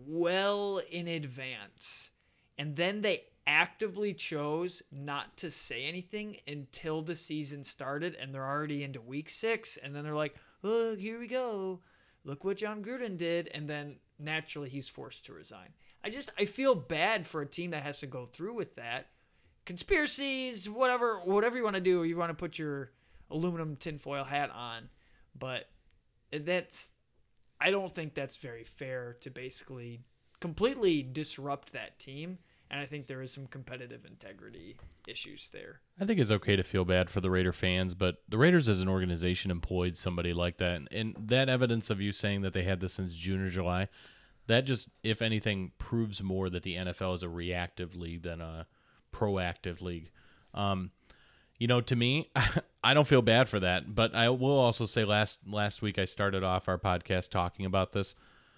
[SPEAKER 3] well in advance. And then they actively chose not to say anything until the season started, and they're already into week six. And then they're like, oh, here we go. Look what John Gruden did. And then naturally he's forced to resign. I just, I feel bad for a team that has to go through with that. Conspiracies, whatever, whatever you want to do, you want to put your aluminum tinfoil hat on. But that's, I don't think that's very fair to basically completely disrupt that team. And I think there is some competitive integrity issues there.
[SPEAKER 4] I think it's okay to feel bad for the Raider fans, but the Raiders as an organization employed somebody like that. And that evidence of you saying that they had this since June or July, that just, if anything, proves more that the N F L is a reactive league than a proactive league. Um, you know, to me, I don't feel bad for that, but I will also say last last week I started off our podcast talking about this,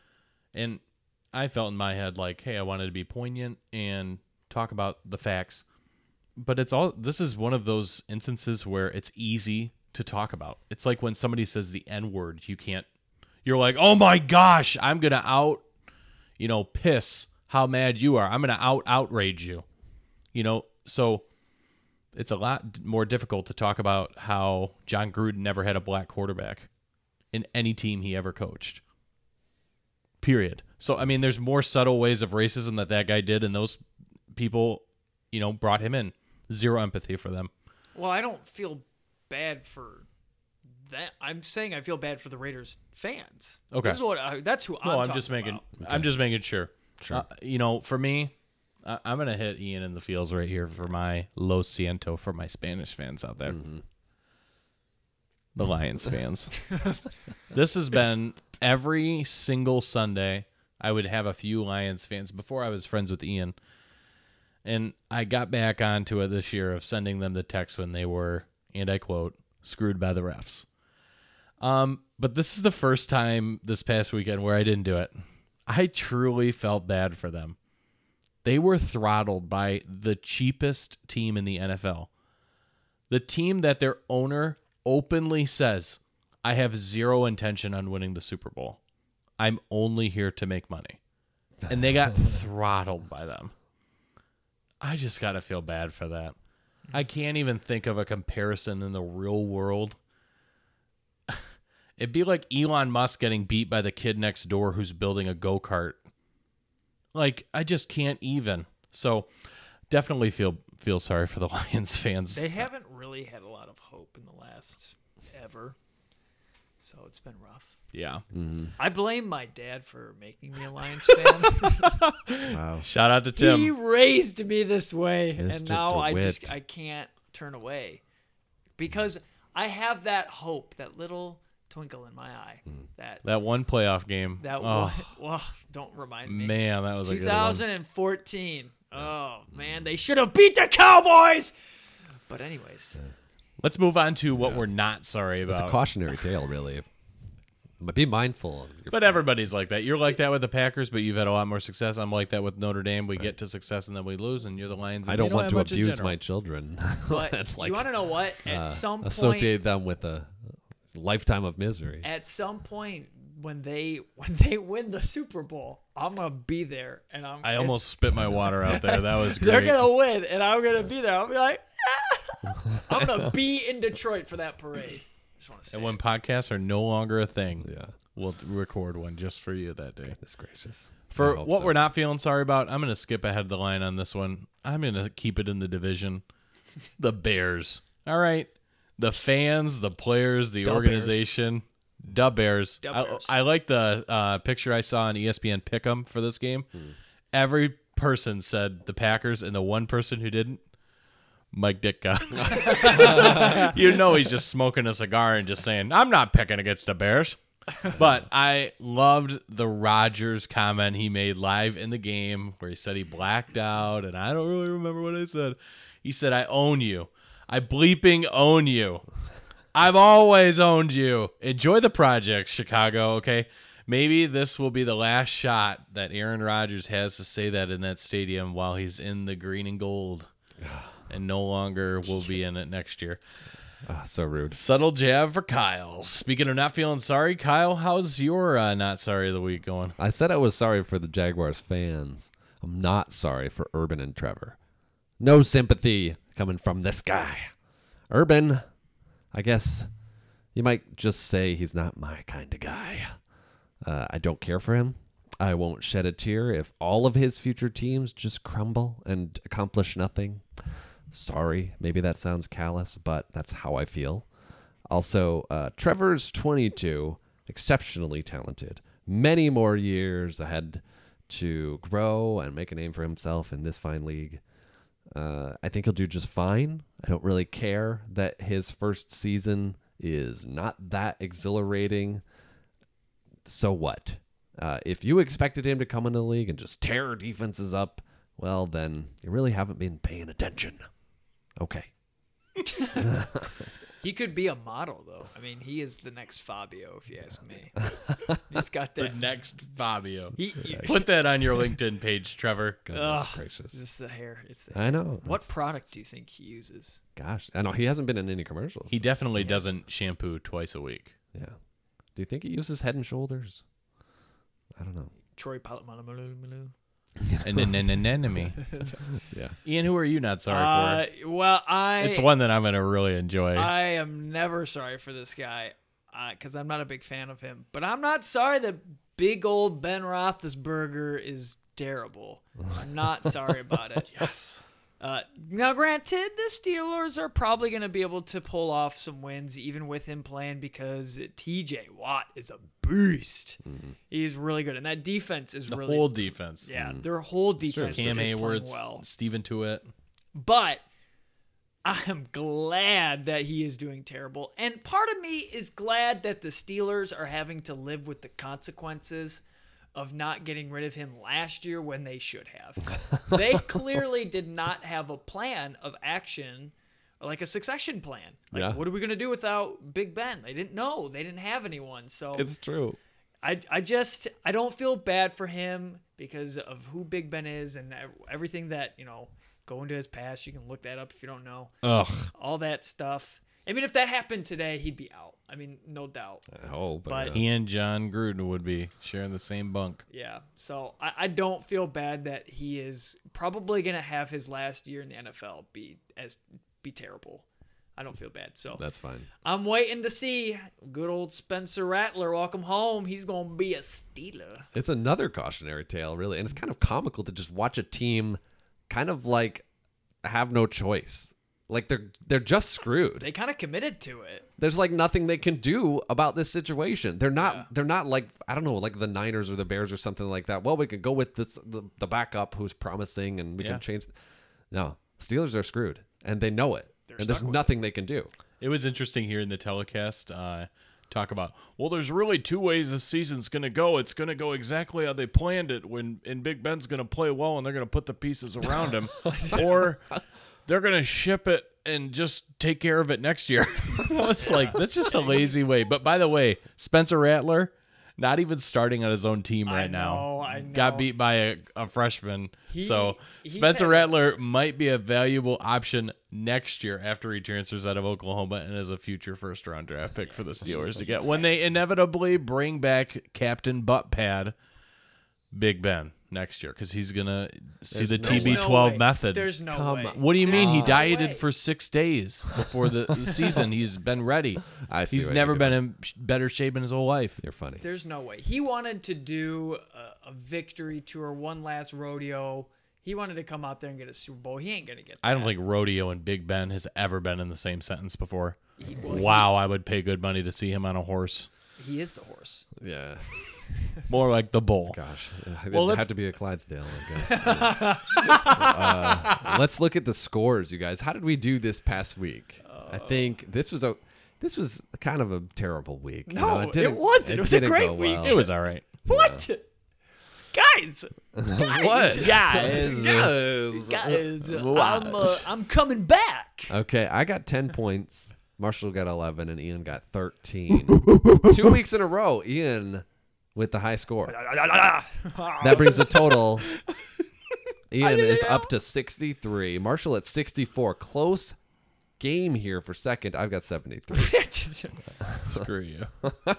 [SPEAKER 4] and I felt in my head like, hey, I wanted to be poignant and talk about the facts, but it's all, this is one of those instances where it's easy to talk about. It's like when somebody says the N-word, you can't, you're like, oh my gosh, I'm going to out, you know, piss how mad you are. I'm going to out outrage you, you know? So it's a lot more difficult to talk about how John Gruden never had a black quarterback in any team he ever coached. Period. So, I mean, there's more subtle ways of racism that that guy did, and those people, you know, brought him in. Zero empathy for them.
[SPEAKER 3] Well, I don't feel bad for that. I'm saying I feel bad for the Raiders fans.
[SPEAKER 4] Okay.
[SPEAKER 3] This is what I, that's who I'm
[SPEAKER 4] No, I'm
[SPEAKER 3] talking
[SPEAKER 4] just making.
[SPEAKER 3] about.
[SPEAKER 4] I'm just making sure.
[SPEAKER 2] Sure.
[SPEAKER 4] Uh, you know, for me, I, I'm gonna hit Ian in the feels right here for my Lo Siento for my Spanish fans out there. The Lions fans. This has been every single Sunday. I would have a few Lions fans before I was friends with Ian. And I got back onto it this year of sending them the text when they were, and I quote, screwed by the refs. Um, but this is the first time this past weekend where I didn't do it. I truly felt bad for them. They were throttled by the cheapest team in the N F L. The team that their owner openly says, I have zero intention on winning the Super Bowl. I'm only here to make money. And they got throttled by them. I just got to feel bad for that. I can't even think of a comparison in the real world. It'd be like Elon Musk getting beat by the kid next door who's building a go-kart. Like, I just can't even. So, definitely feel feel sorry for the Lions fans.
[SPEAKER 3] They haven't really had a lot of hope in the last ever. So it's been rough.
[SPEAKER 4] Yeah.
[SPEAKER 3] I blame my dad for making me a Lions fan.
[SPEAKER 2] Wow.
[SPEAKER 4] Shout out to Tim.
[SPEAKER 3] He raised me this way,
[SPEAKER 2] Mister
[SPEAKER 3] and now I just
[SPEAKER 2] DeWitt.
[SPEAKER 3] I can't turn away because I have that hope, that little twinkle in my eye. That
[SPEAKER 4] That one playoff game.
[SPEAKER 3] that
[SPEAKER 4] oh,
[SPEAKER 3] one, well, don't remind me.
[SPEAKER 4] man, that was a good one.
[SPEAKER 3] twenty fourteen. Oh man, they should have beat the Cowboys. But anyways,
[SPEAKER 4] Let's move on to what we're not sorry
[SPEAKER 2] It's a
[SPEAKER 4] about.
[SPEAKER 2] cautionary tale, really. But be mindful. Of your
[SPEAKER 4] But everybody's like that. You're like that with the Packers, but you've had a lot more success. I'm like that with Notre Dame. We get to success and then we lose, and you're the Lions. And
[SPEAKER 2] I don't
[SPEAKER 4] you
[SPEAKER 2] want
[SPEAKER 4] have
[SPEAKER 2] to
[SPEAKER 4] much in
[SPEAKER 2] abuse
[SPEAKER 4] general.
[SPEAKER 2] my children.
[SPEAKER 3] but
[SPEAKER 2] and, like,
[SPEAKER 3] you want to know what? At
[SPEAKER 2] uh,
[SPEAKER 3] some point,
[SPEAKER 2] associate them with a lifetime of misery.
[SPEAKER 3] at some point when they when they win the Super Bowl, I'm gonna be there, and I'm.
[SPEAKER 4] I
[SPEAKER 3] it's-
[SPEAKER 4] almost spit my water out there. That was great.
[SPEAKER 3] They're gonna win, and I'm gonna be there. I'll be like, I'm gonna be in Detroit for that parade. Just want to say.
[SPEAKER 4] And when podcasts are no longer a thing,
[SPEAKER 2] Yeah.
[SPEAKER 4] we'll record one just for you that day.
[SPEAKER 2] Goodness gracious.
[SPEAKER 4] For
[SPEAKER 2] I hope
[SPEAKER 4] what
[SPEAKER 2] so.
[SPEAKER 4] we're not feeling sorry about, I'm going to skip ahead of the line on this one. I'm going to keep it in the division. The Bears. All right. The fans, the players, the
[SPEAKER 3] Da
[SPEAKER 4] organization. Da Bears.
[SPEAKER 3] Da
[SPEAKER 4] I,
[SPEAKER 3] Bears.
[SPEAKER 4] I like the uh, picture I saw on E S P N Pick'em for this game. Every person said the Packers, and the one person who didn't, Mike Ditka. You know he's just smoking a cigar and just saying, I'm not picking against the Bears. But I loved the Rodgers comment he made live in the game where he said he blacked out, and I don't really remember what I said. He said, I own you. I bleeping own you. I've always owned you. Enjoy the project, Chicago, okay? Maybe this will be the last shot that Aaron Rodgers has to say that in that stadium while he's in the green and gold and no longer will be in it next year.
[SPEAKER 2] Ah, so rude.
[SPEAKER 4] Subtle jab for Kyle. Speaking of not feeling sorry, Kyle, how's your uh, not sorry of the week going?
[SPEAKER 2] I said I was sorry for the Jaguars fans. I'm not sorry for Urban and Trevor. No sympathy coming from this guy. Urban, I guess you might just say he's not my kind of guy. Uh, I don't care for him. I won't shed a tear if all of his future teams just crumble and accomplish nothing. Sorry, maybe that sounds callous, but that's how I feel. Also, uh, Trevor's twenty-two, exceptionally talented. Many more years ahead to grow and make a name for himself in this fine league. Uh, I think he'll do just fine. I don't really care that his first season is not that exhilarating. So what? Uh, if you expected him to come into the league and just tear defenses up, well, then you really haven't been paying attention. Okay.
[SPEAKER 3] He could be a model, though. I mean, he is the next Fabio, if you ask me. He's got
[SPEAKER 4] The
[SPEAKER 3] that.
[SPEAKER 4] next Fabio.
[SPEAKER 3] He, he,
[SPEAKER 4] Put that on your LinkedIn page, Trevor.
[SPEAKER 2] Goodness
[SPEAKER 3] Ugh.
[SPEAKER 2] gracious.
[SPEAKER 3] It's the hair. It's the.
[SPEAKER 2] I know.
[SPEAKER 3] What
[SPEAKER 2] That's-
[SPEAKER 3] product do you think he uses?
[SPEAKER 2] Gosh, I know he hasn't been in any commercials.
[SPEAKER 4] He definitely doesn't shampoo twice a week.
[SPEAKER 2] Yeah. Do you think he uses Head and Shoulders? I don't know.
[SPEAKER 3] Troy Polamalu.
[SPEAKER 4] And then an enemy.
[SPEAKER 2] Yeah.
[SPEAKER 4] Ian, who are you not sorry
[SPEAKER 3] Uh, well, I.
[SPEAKER 4] for? It's one that I'm going to really enjoy.
[SPEAKER 3] I am never sorry for this guy because I'm not a big fan of him. But I'm not sorry that big old Ben Roethlisberger is terrible. I'm not sorry about it.
[SPEAKER 4] yes.
[SPEAKER 3] Uh, now, granted, the Steelers are probably going to be able to pull off some wins even with him playing because T J Watt is a beast. He's really good, and that defense is
[SPEAKER 4] The
[SPEAKER 3] really
[SPEAKER 4] whole defense.
[SPEAKER 3] yeah. Their whole defense
[SPEAKER 4] Cam
[SPEAKER 3] is
[SPEAKER 4] Hayward,
[SPEAKER 3] playing well.
[SPEAKER 4] Steven Tuitt.
[SPEAKER 3] But I am glad that he is doing terrible. And part of me is glad that the Steelers are having to live with the consequences of not getting rid of him last year when they should have. They clearly did not have a plan of action, like a succession plan. Like,
[SPEAKER 2] Yeah.
[SPEAKER 3] what are we going to do without Big Ben? They didn't know. They didn't have anyone. So
[SPEAKER 2] It's true.
[SPEAKER 3] I, I just I don't feel bad for him because of who Big Ben is and everything that, you know, go into his past. You can look that up if you don't know.
[SPEAKER 4] Ugh.
[SPEAKER 3] All that stuff. I mean, if that happened today, he'd be out. I mean, no doubt.
[SPEAKER 2] I hope.
[SPEAKER 3] But-
[SPEAKER 2] uh,
[SPEAKER 4] He and John Gruden would be sharing the same bunk.
[SPEAKER 3] Yeah. So I, I don't feel bad that he is probably going to have his last year in the N F L be as be terrible. I don't feel bad. So
[SPEAKER 2] that's fine.
[SPEAKER 3] I'm waiting to see good old Spencer Rattler. Welcome home. He's going to be a Steeler.
[SPEAKER 2] It's another cautionary tale, really. And it's kind of comical to just watch a team kind of like have no choice. Like they're they're just screwed.
[SPEAKER 3] They kind of committed to it.
[SPEAKER 2] There's like nothing they can do about this situation. They're not
[SPEAKER 3] Yeah.
[SPEAKER 2] they're not like I don't know, like the Niners or the Bears or something like that. Well, we can go with this the, the backup who's promising and we
[SPEAKER 4] Yeah.
[SPEAKER 2] can change. No, Steelers are screwed and they know it.
[SPEAKER 3] They're
[SPEAKER 2] and there's
[SPEAKER 3] stuck with
[SPEAKER 2] nothing they can do.
[SPEAKER 4] It was interesting hearing the telecast uh, talk about, well, there's really two ways this season's going to go. It's going to go exactly how they planned it when and Big Ben's going to play well and they're going to put the pieces around him. Or they're going to ship it and just take care of it next year. It's like, that's just a lazy way. But by the way, Spencer Rattler, not even starting on his own team right
[SPEAKER 3] know,
[SPEAKER 4] now.
[SPEAKER 3] I know.
[SPEAKER 4] Got beat by a, a freshman.
[SPEAKER 3] He-
[SPEAKER 4] so
[SPEAKER 3] he's
[SPEAKER 4] Spencer
[SPEAKER 3] having-
[SPEAKER 4] Rattler might be a valuable option next year after he transfers out of Oklahoma and is a future first round draft pick for the Steelers to get when they inevitably bring back Captain Butt Pad Big Ben next year, because he's going to see
[SPEAKER 2] There's
[SPEAKER 4] the
[SPEAKER 2] no
[SPEAKER 4] T B
[SPEAKER 3] no
[SPEAKER 4] twelve
[SPEAKER 3] way.
[SPEAKER 4] method.
[SPEAKER 3] There's no
[SPEAKER 2] Come
[SPEAKER 3] way.
[SPEAKER 2] on.
[SPEAKER 4] What do you mean? He
[SPEAKER 3] There's no
[SPEAKER 4] dieted
[SPEAKER 3] way.
[SPEAKER 4] for six days before the the season. He's been ready.
[SPEAKER 2] I see
[SPEAKER 4] He's
[SPEAKER 2] what
[SPEAKER 4] never
[SPEAKER 2] you're
[SPEAKER 4] been
[SPEAKER 2] doing.
[SPEAKER 4] in sh- better shape in his whole life.
[SPEAKER 2] You're funny.
[SPEAKER 3] There's no way. He wanted to do a, a victory tour, one last rodeo. He wanted to come out there and get a Super Bowl. He ain't gonna get that.
[SPEAKER 4] I don't think rodeo and Big Ben has ever been in the same sentence before.
[SPEAKER 3] He, well,
[SPEAKER 4] Wow, I would pay good money to see him on a horse.
[SPEAKER 3] he, he is the horse.
[SPEAKER 2] Yeah.
[SPEAKER 4] More like the bull.
[SPEAKER 2] Gosh. It
[SPEAKER 4] Well,
[SPEAKER 2] well,
[SPEAKER 4] let's-
[SPEAKER 2] have to be a Clydesdale, I guess. uh, let's look at the scores, you guys. How did we do this past week? I think this was a this was kind of a terrible week. you
[SPEAKER 3] No,
[SPEAKER 2] know?
[SPEAKER 3] it
[SPEAKER 2] didn't-
[SPEAKER 3] wasn't. It was a
[SPEAKER 2] didn't
[SPEAKER 3] great
[SPEAKER 2] go
[SPEAKER 3] week.
[SPEAKER 2] well.
[SPEAKER 4] It was all right.
[SPEAKER 3] What? Guys,
[SPEAKER 2] What?
[SPEAKER 3] guys,
[SPEAKER 2] Yes.
[SPEAKER 3] guys,
[SPEAKER 2] Wow.
[SPEAKER 3] I'm uh, I'm coming back.
[SPEAKER 2] Okay, I got ten points. Marshall got eleven, and Ian got thirteen. Two weeks in a row, Ian with the high score. That brings the total. Ian is up to sixty-three. Marshall at sixty-four. Close game here for second. I've got seventy-three.
[SPEAKER 4] Screw you.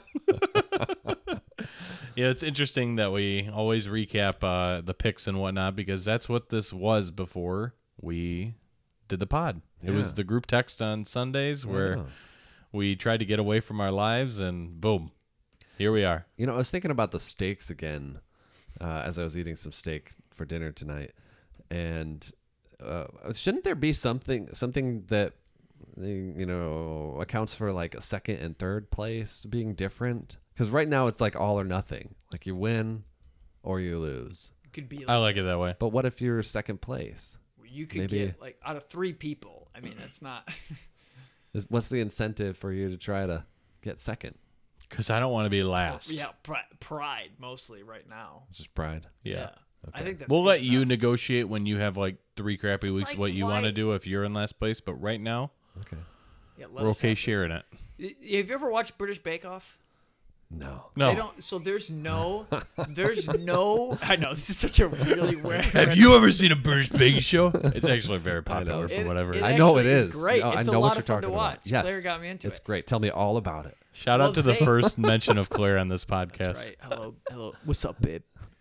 [SPEAKER 4] Yeah, it's interesting that we always recap uh, the picks and whatnot, because that's what this was before we did the pod. It was
[SPEAKER 2] Yeah.
[SPEAKER 4] the group text on Sundays where
[SPEAKER 2] Yeah.
[SPEAKER 4] we tried to get away from our lives, and boom, here we are.
[SPEAKER 2] You know, I was thinking about the steaks again uh, as I was eating some steak for dinner tonight, and uh, shouldn't there be something something that you know accounts for like a second and third place being different? Because right now it's like all or nothing. Like you win or you lose.
[SPEAKER 3] Could be
[SPEAKER 4] I
[SPEAKER 3] like,
[SPEAKER 4] like it that way.
[SPEAKER 2] But what if you're second place?
[SPEAKER 3] you could
[SPEAKER 2] maybe-
[SPEAKER 3] get like out of three people. I mean, that's not.
[SPEAKER 2] Is- What's the incentive for you to try to get second?
[SPEAKER 4] Because I don't want to be last.
[SPEAKER 3] yeah, pri- pride mostly right now.
[SPEAKER 2] It's just pride.
[SPEAKER 4] Yeah.
[SPEAKER 3] I think that's
[SPEAKER 4] We'll
[SPEAKER 3] good
[SPEAKER 4] let you
[SPEAKER 3] enough.
[SPEAKER 4] negotiate when you have like three crappy weeks
[SPEAKER 3] like,
[SPEAKER 4] what you
[SPEAKER 3] why-
[SPEAKER 4] want to do if you're in last place. But right now,
[SPEAKER 2] Okay.
[SPEAKER 3] Yeah, let
[SPEAKER 4] we're
[SPEAKER 3] us
[SPEAKER 4] okay
[SPEAKER 3] have this.
[SPEAKER 4] sharing it.
[SPEAKER 3] Y- Have you ever watched British Bake Off?
[SPEAKER 2] No.
[SPEAKER 4] No.
[SPEAKER 3] They don't. So there's no. There's no. I know this is such a really weird.
[SPEAKER 4] Have you ever seen a British baking show? It's actually very
[SPEAKER 2] know.
[SPEAKER 4] popular for
[SPEAKER 3] It-
[SPEAKER 4] whatever.
[SPEAKER 3] it
[SPEAKER 2] I know it
[SPEAKER 3] actually is
[SPEAKER 2] is.
[SPEAKER 3] great.
[SPEAKER 2] No,
[SPEAKER 3] It's
[SPEAKER 2] I
[SPEAKER 3] a
[SPEAKER 2] know
[SPEAKER 3] lot
[SPEAKER 2] what you're
[SPEAKER 3] of fun
[SPEAKER 2] talking
[SPEAKER 3] to
[SPEAKER 2] about.
[SPEAKER 3] watch.
[SPEAKER 2] Yes.
[SPEAKER 3] Claire got me into
[SPEAKER 2] It's
[SPEAKER 3] it.
[SPEAKER 2] great. Tell me all about it.
[SPEAKER 4] Shout
[SPEAKER 3] Well,
[SPEAKER 4] out to the
[SPEAKER 3] they-
[SPEAKER 4] first mention of Claire on this podcast.
[SPEAKER 3] That's right. Hello, hello. What's up, babe?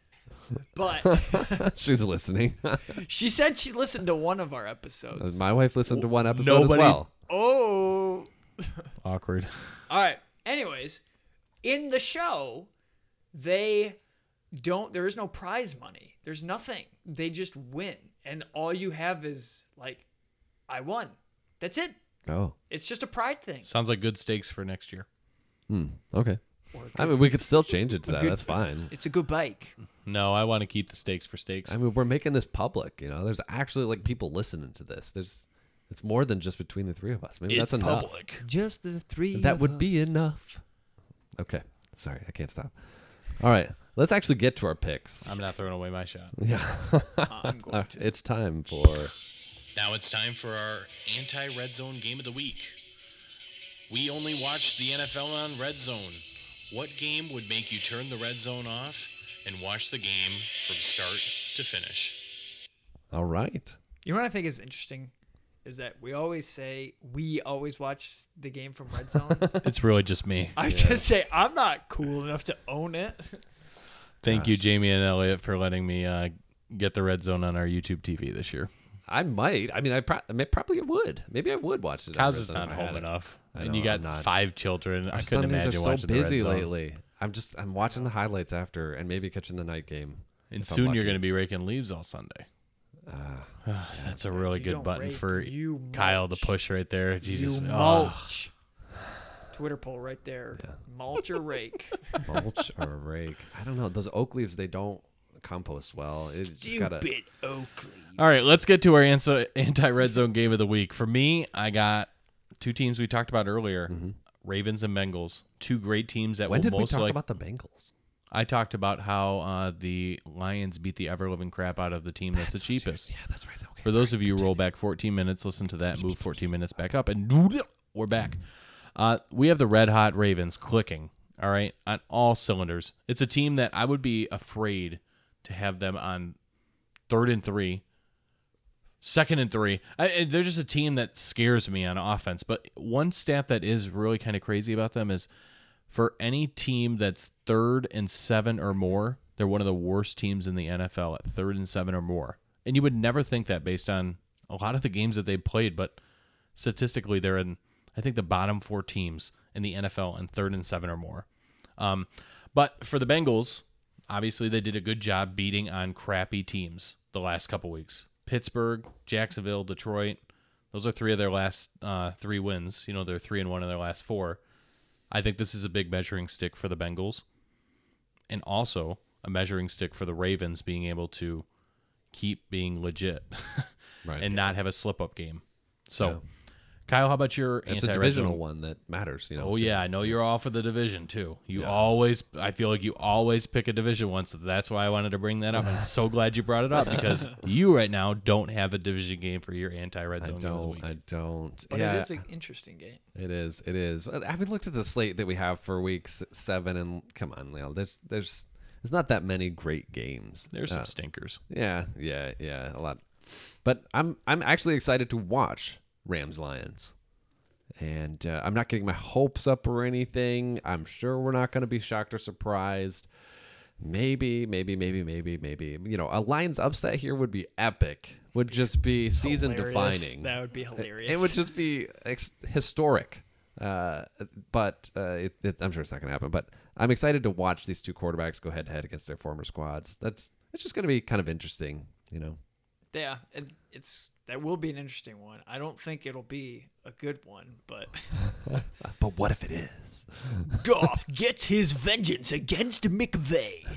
[SPEAKER 3] But
[SPEAKER 2] She's listening.
[SPEAKER 3] she said she listened to one of our episodes.
[SPEAKER 2] My wife listened to one episode
[SPEAKER 4] Nobody-
[SPEAKER 2] as well.
[SPEAKER 3] Oh.
[SPEAKER 4] Awkward.
[SPEAKER 3] All right. Anyways, in the show, they don't. There is no prize money. There's nothing. They just win, and all you have is like, I won. That's it.
[SPEAKER 2] Oh.
[SPEAKER 3] It's just a pride thing.
[SPEAKER 4] Sounds like good steaks for next year.
[SPEAKER 2] Hmm. Okay.
[SPEAKER 3] Or a
[SPEAKER 2] I
[SPEAKER 3] good-
[SPEAKER 2] mean, we could still change it to that.
[SPEAKER 3] good-
[SPEAKER 2] That's fine.
[SPEAKER 3] It's a good bike.
[SPEAKER 4] No, I want to keep the steaks for steaks.
[SPEAKER 2] I mean, we're making this public. You know, there's actually like people listening to this. There's, it's more than just between the three of us. Maybe that's enough.
[SPEAKER 3] Just the three.
[SPEAKER 2] That would be enough. Okay. Sorry, I can't stop. All right, let's actually get to our picks.
[SPEAKER 4] I'm not throwing away my shot.
[SPEAKER 2] Yeah.
[SPEAKER 3] I'm going
[SPEAKER 2] Uh,
[SPEAKER 3] to.
[SPEAKER 2] it's time for.
[SPEAKER 5] Now it's time for our anti-red zone game of the week. We only watch the N F L on Red Zone. What game would make you turn the red zone off and watch the game from start to finish?
[SPEAKER 2] All right.
[SPEAKER 3] You know what I think is interesting is that we always say we always watch the game from Red Zone.
[SPEAKER 4] It's really just me.
[SPEAKER 3] I just say I'm not cool enough to own it.
[SPEAKER 4] Thank you, Jamie and Elliot, for letting me uh, get the red zone on our YouTube T V this year.
[SPEAKER 2] I might. I mean, I, pro- I may, probably would. Maybe I would watch it. on
[SPEAKER 4] Kyle's
[SPEAKER 2] Red
[SPEAKER 4] just
[SPEAKER 2] Zone
[SPEAKER 4] not
[SPEAKER 2] if I had
[SPEAKER 4] home
[SPEAKER 2] it.
[SPEAKER 4] enough,
[SPEAKER 2] I
[SPEAKER 4] and
[SPEAKER 2] know,
[SPEAKER 4] you got
[SPEAKER 2] I'm not.
[SPEAKER 4] five children. I
[SPEAKER 2] Our
[SPEAKER 4] couldn't
[SPEAKER 2] Sundays
[SPEAKER 4] imagine
[SPEAKER 2] are so
[SPEAKER 4] watching the red
[SPEAKER 2] busy
[SPEAKER 4] zone.
[SPEAKER 2] lately. I'm just I'm watching the highlights after and maybe catching the night game.
[SPEAKER 4] And
[SPEAKER 2] if I'm
[SPEAKER 4] soon you're
[SPEAKER 2] lucky.
[SPEAKER 4] going to be raking leaves all Sunday. That's a really
[SPEAKER 3] You
[SPEAKER 4] good
[SPEAKER 3] don't
[SPEAKER 4] button
[SPEAKER 3] rake,
[SPEAKER 4] for
[SPEAKER 3] you
[SPEAKER 4] Kyle to
[SPEAKER 3] mulch.
[SPEAKER 4] push right there. Jesus.
[SPEAKER 3] You
[SPEAKER 4] Oh.
[SPEAKER 3] mulch. Twitter poll right there. Mulch or rake?
[SPEAKER 2] mulch or rake. I don't know. Those oak leaves they don't compost well. It just gotta.
[SPEAKER 3] Stupid Oakley.
[SPEAKER 4] All right, let's get to our anti- anti-red zone game of the week. For me, I got two teams we talked about earlier, Ravens and Bengals. Two great teams that
[SPEAKER 2] When
[SPEAKER 4] will
[SPEAKER 2] did we
[SPEAKER 4] most
[SPEAKER 2] talk
[SPEAKER 4] like
[SPEAKER 2] about the Bengals?
[SPEAKER 4] I talked about how uh, the Lions beat the ever-living crap out of the team that's, that's the cheapest.
[SPEAKER 2] Yeah, that's right. Okay,
[SPEAKER 4] For
[SPEAKER 2] sorry,
[SPEAKER 4] those of you who roll
[SPEAKER 2] continue.
[SPEAKER 4] back fourteen minutes, listen to that, move fourteen minutes back up, and we're back. Uh, we have the red-hot Ravens clicking, all right, on all cylinders. It's a team that I would be afraid to have them on third and three, second and three. I, they're just a team that scares me on offense. But one stat that is really kind of crazy about them is for any team that's third and seven or more, they're one of the worst teams in the N F L at third and seven or more. And you would never think that based on a lot of the games that they played, but statistically they're in, I think, the bottom four teams in the N F L in third and seven or more. Um, but for the Bengals, obviously they did a good job beating on crappy teams the last couple weeks. Pittsburgh, Jacksonville, Detroit, those are three of their last uh, three wins. You know, they're three and one in their last four. I think this is a big measuring stick for the Bengals, and also a measuring stick for the Ravens being able to keep being legit
[SPEAKER 2] Right.
[SPEAKER 4] and not have a slip-up game. So,
[SPEAKER 2] Yeah.
[SPEAKER 4] Kyle, how about your
[SPEAKER 2] It's a
[SPEAKER 4] anti-red
[SPEAKER 2] divisional
[SPEAKER 4] zone?
[SPEAKER 2] one that matters. You know.
[SPEAKER 4] Oh,
[SPEAKER 2] too.
[SPEAKER 4] yeah, I know you're all for the division, too. You
[SPEAKER 2] Yeah.
[SPEAKER 4] always, I feel like you always pick a division one, so that's why I wanted to bring that up. I'm so glad you brought it up, because you right now don't have a division game for your anti-red
[SPEAKER 2] I
[SPEAKER 4] zone game of the
[SPEAKER 2] don't.
[SPEAKER 4] week.
[SPEAKER 2] I don't.
[SPEAKER 3] But
[SPEAKER 2] yeah,
[SPEAKER 3] it is an interesting game.
[SPEAKER 2] It is. It is. I haven't looked at the slate that we have for weeks seven, and come on, Leo. There's there's there's not that many great games.
[SPEAKER 4] There's some
[SPEAKER 2] Uh,
[SPEAKER 4] stinkers.
[SPEAKER 2] yeah, yeah, yeah, a lot. But I'm I'm actually excited to watch Rams Lions, and uh, I'm not getting my hopes up or anything. I'm sure we're not going to be shocked or surprised. Maybe, maybe, maybe, maybe, maybe. You know, a Lions upset here would be epic. Would just be season
[SPEAKER 3] Hilarious.
[SPEAKER 2] defining.
[SPEAKER 3] That would be
[SPEAKER 2] It-
[SPEAKER 3] hilarious.
[SPEAKER 2] It would just be ex- historic. Uh, but uh, it, it, I'm sure it's not going to happen. But I'm excited to watch these two quarterbacks go head to head against their former squads. That's it's just going to be kind of interesting, you know.
[SPEAKER 3] Yeah, it, it's that will be an interesting one. I don't think it'll be a good one, but
[SPEAKER 2] But what if it is?
[SPEAKER 3] Goff gets his vengeance against McVay.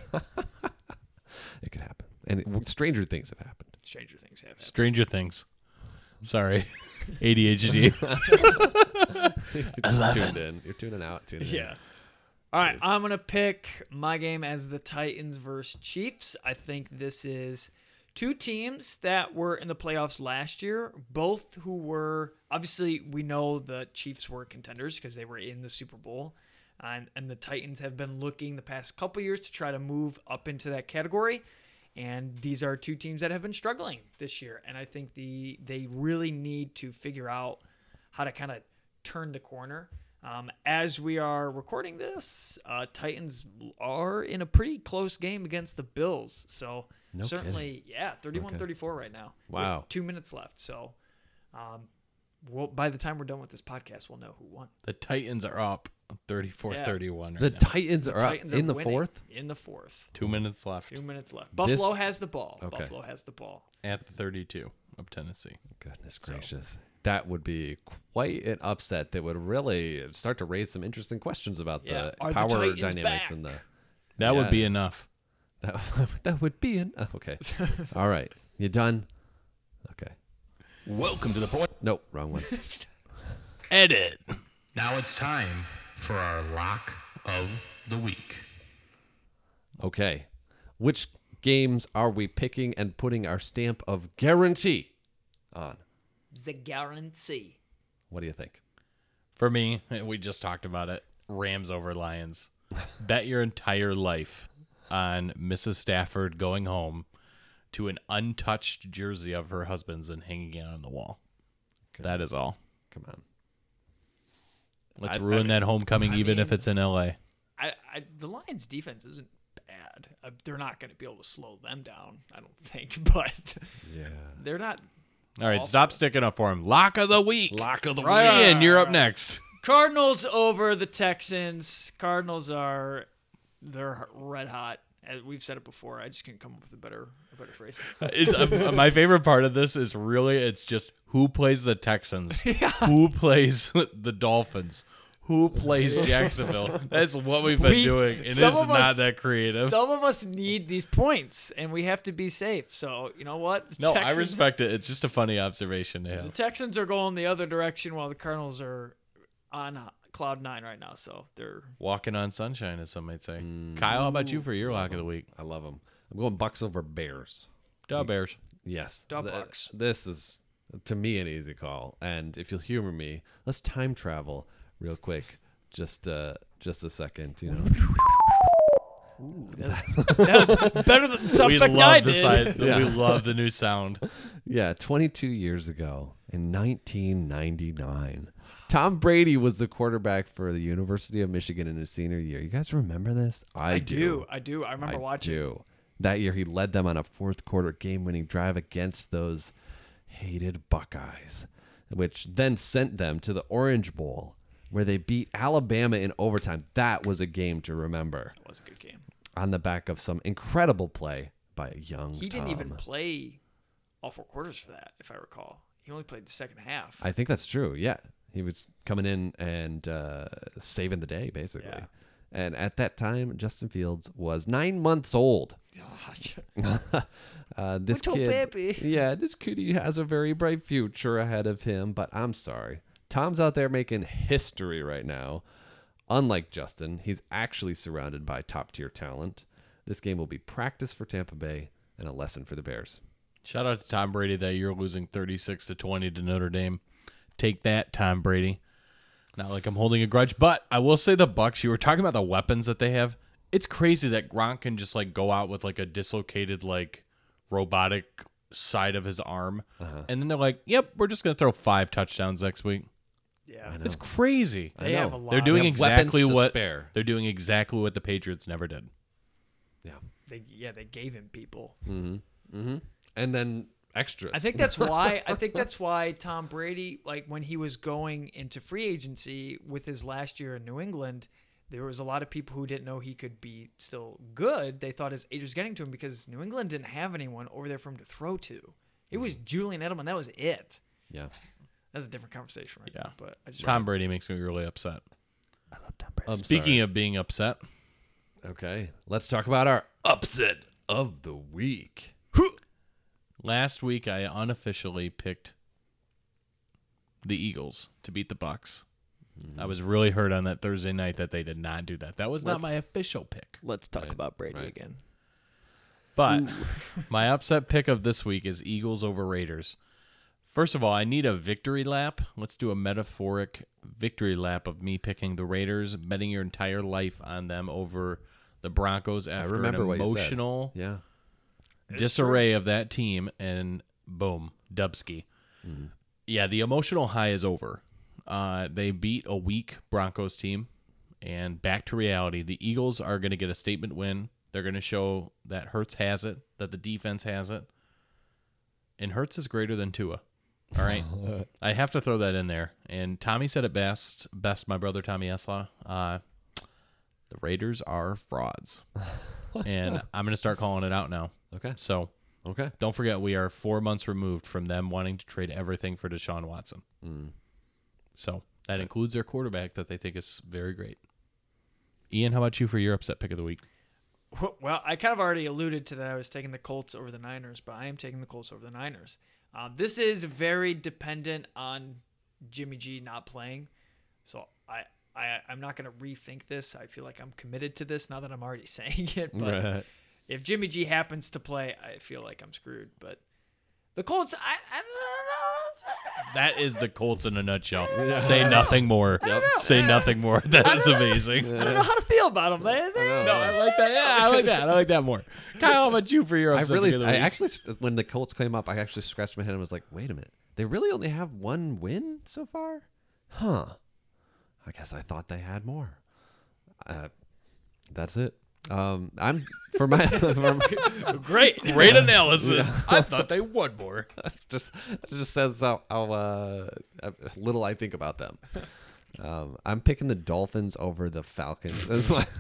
[SPEAKER 2] It could happen, and it, stranger things have happened.
[SPEAKER 3] Stranger things have happened.
[SPEAKER 4] Stranger Things. Sorry. A D H D.
[SPEAKER 2] You're just tuned in. You're tuning out. Tuning in.
[SPEAKER 3] Yeah. All right,
[SPEAKER 2] Yes.
[SPEAKER 3] I'm going to pick my game as the Titans versus Chiefs. I think this is two teams that were in the playoffs last year, both who were, obviously, we know the Chiefs were contenders because they were in the Super Bowl. And, and the Titans have been looking the past couple years to try to move up into that category. And these are two teams that have been struggling this year. And I think the they really need to figure out how to kind of turn the corner. Um, as we are recording this, uh, Titans are in a pretty close game against the Bills. So
[SPEAKER 2] No
[SPEAKER 3] certainly, yeah, thirty-one thirty-four right now.
[SPEAKER 2] Wow.
[SPEAKER 3] With two minutes left. So um, we'll, by the time we're done with this podcast, we'll know who won.
[SPEAKER 4] The Titans are up thirty-four thirty-one right
[SPEAKER 2] The
[SPEAKER 4] now.
[SPEAKER 2] Titans are
[SPEAKER 3] Titans
[SPEAKER 2] up
[SPEAKER 3] are
[SPEAKER 2] in the
[SPEAKER 3] winning
[SPEAKER 2] fourth.
[SPEAKER 3] In the fourth.
[SPEAKER 4] Two minutes left
[SPEAKER 3] Two minutes left. Buffalo
[SPEAKER 2] This-
[SPEAKER 3] has the ball.
[SPEAKER 2] Okay.
[SPEAKER 3] Buffalo has the ball.
[SPEAKER 4] at the thirty-two of Tennessee.
[SPEAKER 2] Goodness gracious. That would be quite an upset that would really start to raise some interesting questions about
[SPEAKER 3] Yeah.
[SPEAKER 2] the
[SPEAKER 3] Are the
[SPEAKER 2] power
[SPEAKER 3] Titans
[SPEAKER 2] dynamics
[SPEAKER 3] back?
[SPEAKER 2] and the
[SPEAKER 4] That would
[SPEAKER 2] Yeah.
[SPEAKER 4] be enough.
[SPEAKER 2] that, that would be an okay. All right. You done? Okay.
[SPEAKER 1] Welcome to the point.
[SPEAKER 2] Nope, wrong one.
[SPEAKER 4] Edit.
[SPEAKER 5] Now it's time for our lock of the week.
[SPEAKER 2] Okay. Which games are we picking and putting our stamp of guarantee on?
[SPEAKER 3] The guarantee.
[SPEAKER 2] What do you think?
[SPEAKER 4] For me, we just talked about it. Rams over Lions. Bet your entire life on Missus Stafford going home to an untouched jersey of her husband's and hanging it on the wall. That is all.
[SPEAKER 2] Come on.
[SPEAKER 4] Let's
[SPEAKER 3] I- I
[SPEAKER 4] ruin
[SPEAKER 3] mean-
[SPEAKER 4] that homecoming,
[SPEAKER 3] I
[SPEAKER 4] even if
[SPEAKER 3] mean-
[SPEAKER 4] it's in L A.
[SPEAKER 3] I, I the Lions' defense isn't bad. Uh, they're not going to be able to slow them down, I don't think. But
[SPEAKER 2] Yeah.
[SPEAKER 3] they're not.
[SPEAKER 4] All right,
[SPEAKER 3] awful.
[SPEAKER 4] stop sticking up for him. Lock of the week.
[SPEAKER 2] Lock of the
[SPEAKER 3] Right.
[SPEAKER 4] Ian, you're up next.
[SPEAKER 3] Cardinals over the Texans. Cardinals are they're red hot. As we've said it before. I just can't come up with a better a better phrase.
[SPEAKER 4] Is, uh, my favorite part of this is really it's just who plays the Texans, who plays the Dolphins, who plays Jacksonville. That's what we've been
[SPEAKER 3] We-
[SPEAKER 4] doing, and it's
[SPEAKER 3] some of
[SPEAKER 4] not
[SPEAKER 3] us-
[SPEAKER 4] that creative.
[SPEAKER 3] Some of us need these points, and we have to be safe. So you know what? The
[SPEAKER 4] No, I
[SPEAKER 3] Texans-
[SPEAKER 4] respect it. It's just a funny observation to
[SPEAKER 3] The
[SPEAKER 4] have.
[SPEAKER 3] Texans are going the other direction, while the Cardinals are on cloud nine right now, so they're
[SPEAKER 4] Walking on sunshine, as some might say. Kyle, how about you for your lock of the week?
[SPEAKER 2] I love them. I'm going Bucks over Bears.
[SPEAKER 4] Duh, Bears.
[SPEAKER 2] Yes.
[SPEAKER 3] Duh,
[SPEAKER 2] Th-
[SPEAKER 3] Bucks.
[SPEAKER 2] This is, to me, an easy call. And if you'll humor me, let's time travel real quick. Just uh, just a second, you know.
[SPEAKER 3] that was better than the sound
[SPEAKER 4] We
[SPEAKER 3] effect
[SPEAKER 4] love
[SPEAKER 3] I
[SPEAKER 4] the
[SPEAKER 3] did.
[SPEAKER 4] side.
[SPEAKER 2] Yeah.
[SPEAKER 4] We love the new sound.
[SPEAKER 2] Yeah, twenty-two years ago in nineteen ninety-nine, Tom Brady was the quarterback for the University of Michigan in his senior year. You guys remember this? I,
[SPEAKER 3] I do. I do. I remember
[SPEAKER 2] I
[SPEAKER 3] watching.
[SPEAKER 2] do. That year, he led them on a fourth quarter game-winning drive against those hated Buckeyes, which then sent them to the Orange Bowl, where they beat Alabama in overtime. That was a game to remember.
[SPEAKER 3] It was a good game.
[SPEAKER 2] On the back of some incredible play by a young
[SPEAKER 3] He didn't even
[SPEAKER 2] Tom.
[SPEAKER 3] play all four quarters for that, if I recall. He only played the second half.
[SPEAKER 2] I think that's true. Yeah, he was coming in and uh, saving the day, basically.
[SPEAKER 3] Yeah.
[SPEAKER 2] And at that time, Justin Fields was nine months old. uh, this
[SPEAKER 3] Little
[SPEAKER 2] kid,
[SPEAKER 3] baby.
[SPEAKER 2] yeah, this kitty has a very bright future ahead of him. But I'm sorry, Tom's out there making history right now. Unlike Justin, he's actually surrounded by top tier talent. This game will be practice for Tampa Bay and a lesson for the Bears.
[SPEAKER 4] Shout out to Tom Brady that you're losing thirty-six to twenty to Notre Dame. Take that, Tom Brady. Not like I'm holding a grudge, but I will say the Bucks, you were talking about the weapons that they have. It's crazy that Gronk can just like go out with like a dislocated like robotic side of his arm.
[SPEAKER 2] Uh-huh.
[SPEAKER 4] And then they're like, "Yep, we're just going to throw five touchdowns next week."
[SPEAKER 3] Yeah.
[SPEAKER 4] It's crazy.
[SPEAKER 3] They have a lot.
[SPEAKER 4] They're doing
[SPEAKER 2] They have weapons
[SPEAKER 4] exactly
[SPEAKER 2] to
[SPEAKER 4] what
[SPEAKER 2] spare.
[SPEAKER 4] they're doing exactly what the Patriots never did.
[SPEAKER 2] Yeah.
[SPEAKER 3] They, yeah, they gave him people.
[SPEAKER 2] Mm-hmm. And then extras.
[SPEAKER 3] I think that's why. I think that's why Tom Brady, like when he was going into free agency with his last year in New England, there was a lot of people who didn't know he could be still good. They thought his age was getting to him because New England didn't have anyone over there for him to throw to. It was Julian Edelman. That was it.
[SPEAKER 2] Yeah.
[SPEAKER 3] That's a different conversation right
[SPEAKER 4] Yeah.
[SPEAKER 3] now. But I just
[SPEAKER 4] Tom Brady makes me really upset.
[SPEAKER 3] I love Tom Brady.
[SPEAKER 2] I'm
[SPEAKER 4] Speaking
[SPEAKER 2] sorry.
[SPEAKER 4] of being upset,
[SPEAKER 2] Okay, let's talk about our upset of the week.
[SPEAKER 4] last week I unofficially picked the Eagles to beat the Bucks. I was really hurt on that Thursday night that they did not do that. That was not
[SPEAKER 2] Let's-
[SPEAKER 4] my official pick.
[SPEAKER 3] Let's talk
[SPEAKER 2] Right,
[SPEAKER 3] about Brady
[SPEAKER 2] right.
[SPEAKER 3] again.
[SPEAKER 4] But my upset pick of this week is Eagles over Raiders. First of all, I need a victory lap. Let's do a metaphoric victory lap of me picking the Raiders, betting your entire life on them over the Broncos after
[SPEAKER 2] remember
[SPEAKER 4] an
[SPEAKER 2] what you said.
[SPEAKER 4] emotional
[SPEAKER 2] Yeah.
[SPEAKER 4] disarray of that team, and boom, Dubsky. Yeah, the emotional high is over. Uh, they beat a weak Broncos team, and back to reality. The Eagles are going to get a statement win. They're going to show that Hurts has it, that the defense has it, and Hurts is greater than Tua. All right, I have to throw that in there. And Tommy said it best. Best, my brother Tommy Esla. Uh, the Raiders are frauds, and I'm going to start calling it out now.
[SPEAKER 2] Okay.
[SPEAKER 4] So
[SPEAKER 2] Okay.
[SPEAKER 4] don't forget, we are four months removed from them wanting to trade everything for Deshaun Watson.
[SPEAKER 2] Mm.
[SPEAKER 4] So that includes their quarterback that they think is very great. Ian, how about you for your upset pick of the week?
[SPEAKER 3] Well, I kind of already alluded to that. I was taking the Colts over the Niners, but I am taking the Colts over the Niners. Um, this is very dependent on Jimmy G not playing. So I, I, I'm not going to rethink this. I feel like I'm committed to this now that I'm already saying it. But
[SPEAKER 2] Right.
[SPEAKER 3] if Jimmy G happens to play, I feel like I'm screwed. But the Colts, I, I don't know.
[SPEAKER 4] That is the Colts in a nutshell. Say nothing more. Say nothing more. That is amazing.
[SPEAKER 3] I don't know how to feel about them. They, they,
[SPEAKER 4] No, I like that. Yeah, I like that. I like that more. Kyle, how about you for your
[SPEAKER 2] I
[SPEAKER 4] upset
[SPEAKER 2] really,
[SPEAKER 4] pick of the
[SPEAKER 2] I
[SPEAKER 4] week?
[SPEAKER 2] actually, when the Colts came up, I actually scratched my head and was like, wait a minute. They really only have one win so far? Huh. I guess I thought they had more. Uh, that's it. Um, I'm for my, for my
[SPEAKER 3] great.
[SPEAKER 4] Great analysis. I thought they won more.
[SPEAKER 2] just it just says how, how uh, little I think about them. Um, I'm picking the Dolphins over the Falcons.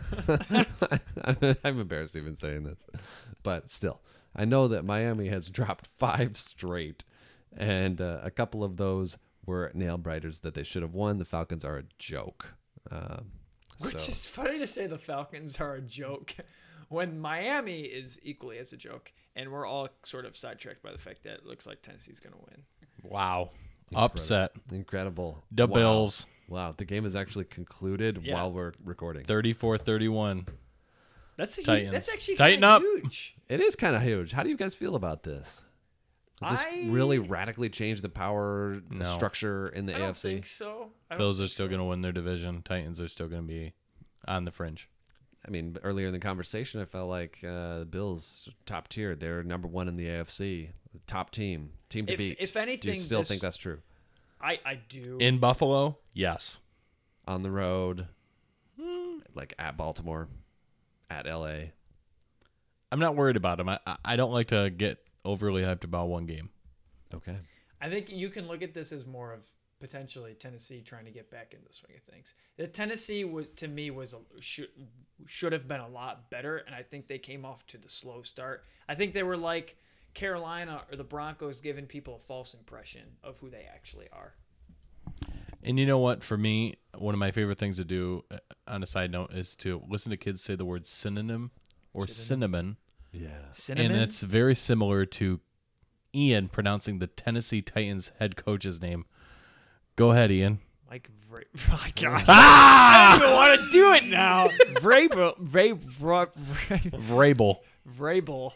[SPEAKER 2] I'm, I'm embarrassed even saying this, but still, I know that Miami has dropped five straight, and uh, a couple of those were nail biters that they should have won. The Falcons are a joke. Um,
[SPEAKER 3] Which
[SPEAKER 2] so.
[SPEAKER 3] is funny to say the Falcons are a joke when Miami is equally as a joke. And we're all sort of sidetracked by the fact that it looks like Tennessee's going to win.
[SPEAKER 4] Wow. Upset.
[SPEAKER 2] Incredible.
[SPEAKER 4] The
[SPEAKER 2] Wow.
[SPEAKER 4] Bills.
[SPEAKER 2] Wow, the game is actually concluded
[SPEAKER 3] Yeah.
[SPEAKER 2] while we're recording.
[SPEAKER 4] thirty-four thirty-one.
[SPEAKER 3] That's a,
[SPEAKER 4] Titans.
[SPEAKER 3] that's actually
[SPEAKER 4] Tighten
[SPEAKER 3] kinda
[SPEAKER 4] up.
[SPEAKER 3] huge.
[SPEAKER 2] It is kind of huge. How do you guys feel about this? Does this
[SPEAKER 3] I-
[SPEAKER 2] really radically change the power the
[SPEAKER 4] No.
[SPEAKER 2] structure in the
[SPEAKER 3] I
[SPEAKER 2] A
[SPEAKER 3] don't
[SPEAKER 2] F C?
[SPEAKER 3] think so. I don't
[SPEAKER 4] Bills are
[SPEAKER 3] think
[SPEAKER 4] still
[SPEAKER 3] so.
[SPEAKER 4] going to win their division. Titans are still going to be on the fringe.
[SPEAKER 2] I mean, earlier in the conversation, I felt like uh, the Bills top tier. They're number one in the A F C, the top team, team to
[SPEAKER 3] If-
[SPEAKER 2] beat.
[SPEAKER 3] if
[SPEAKER 2] do
[SPEAKER 3] anything,
[SPEAKER 2] you still
[SPEAKER 3] this-
[SPEAKER 2] think that's true?
[SPEAKER 3] I, I do.
[SPEAKER 4] In Buffalo, yes.
[SPEAKER 2] On the road, like at Baltimore, at L A.
[SPEAKER 4] I'm not worried about them. I, I- I don't like to get overly hyped about one game.
[SPEAKER 2] Okay.
[SPEAKER 3] I think you can look at this as more of potentially Tennessee trying to get back into the swing of things. The Tennessee was to me was a, should should have been a lot better, and I think they came off to the slow start. I think they were like Carolina or the Broncos, giving people a false impression of who they actually are.
[SPEAKER 4] And you know what? For me, one of my favorite things to do, uh, on a side note, is to listen to kids say the word synonym or cinnamon.
[SPEAKER 2] Yeah.
[SPEAKER 3] Cinnamon.
[SPEAKER 4] And it's very similar to Ian pronouncing the Tennessee Titans head coach's name. Go ahead, Ian.
[SPEAKER 3] like Vra- oh my God. I don't even want to do it now. Vrabel, Vrabel,
[SPEAKER 4] Vrabel.
[SPEAKER 3] Vrabel.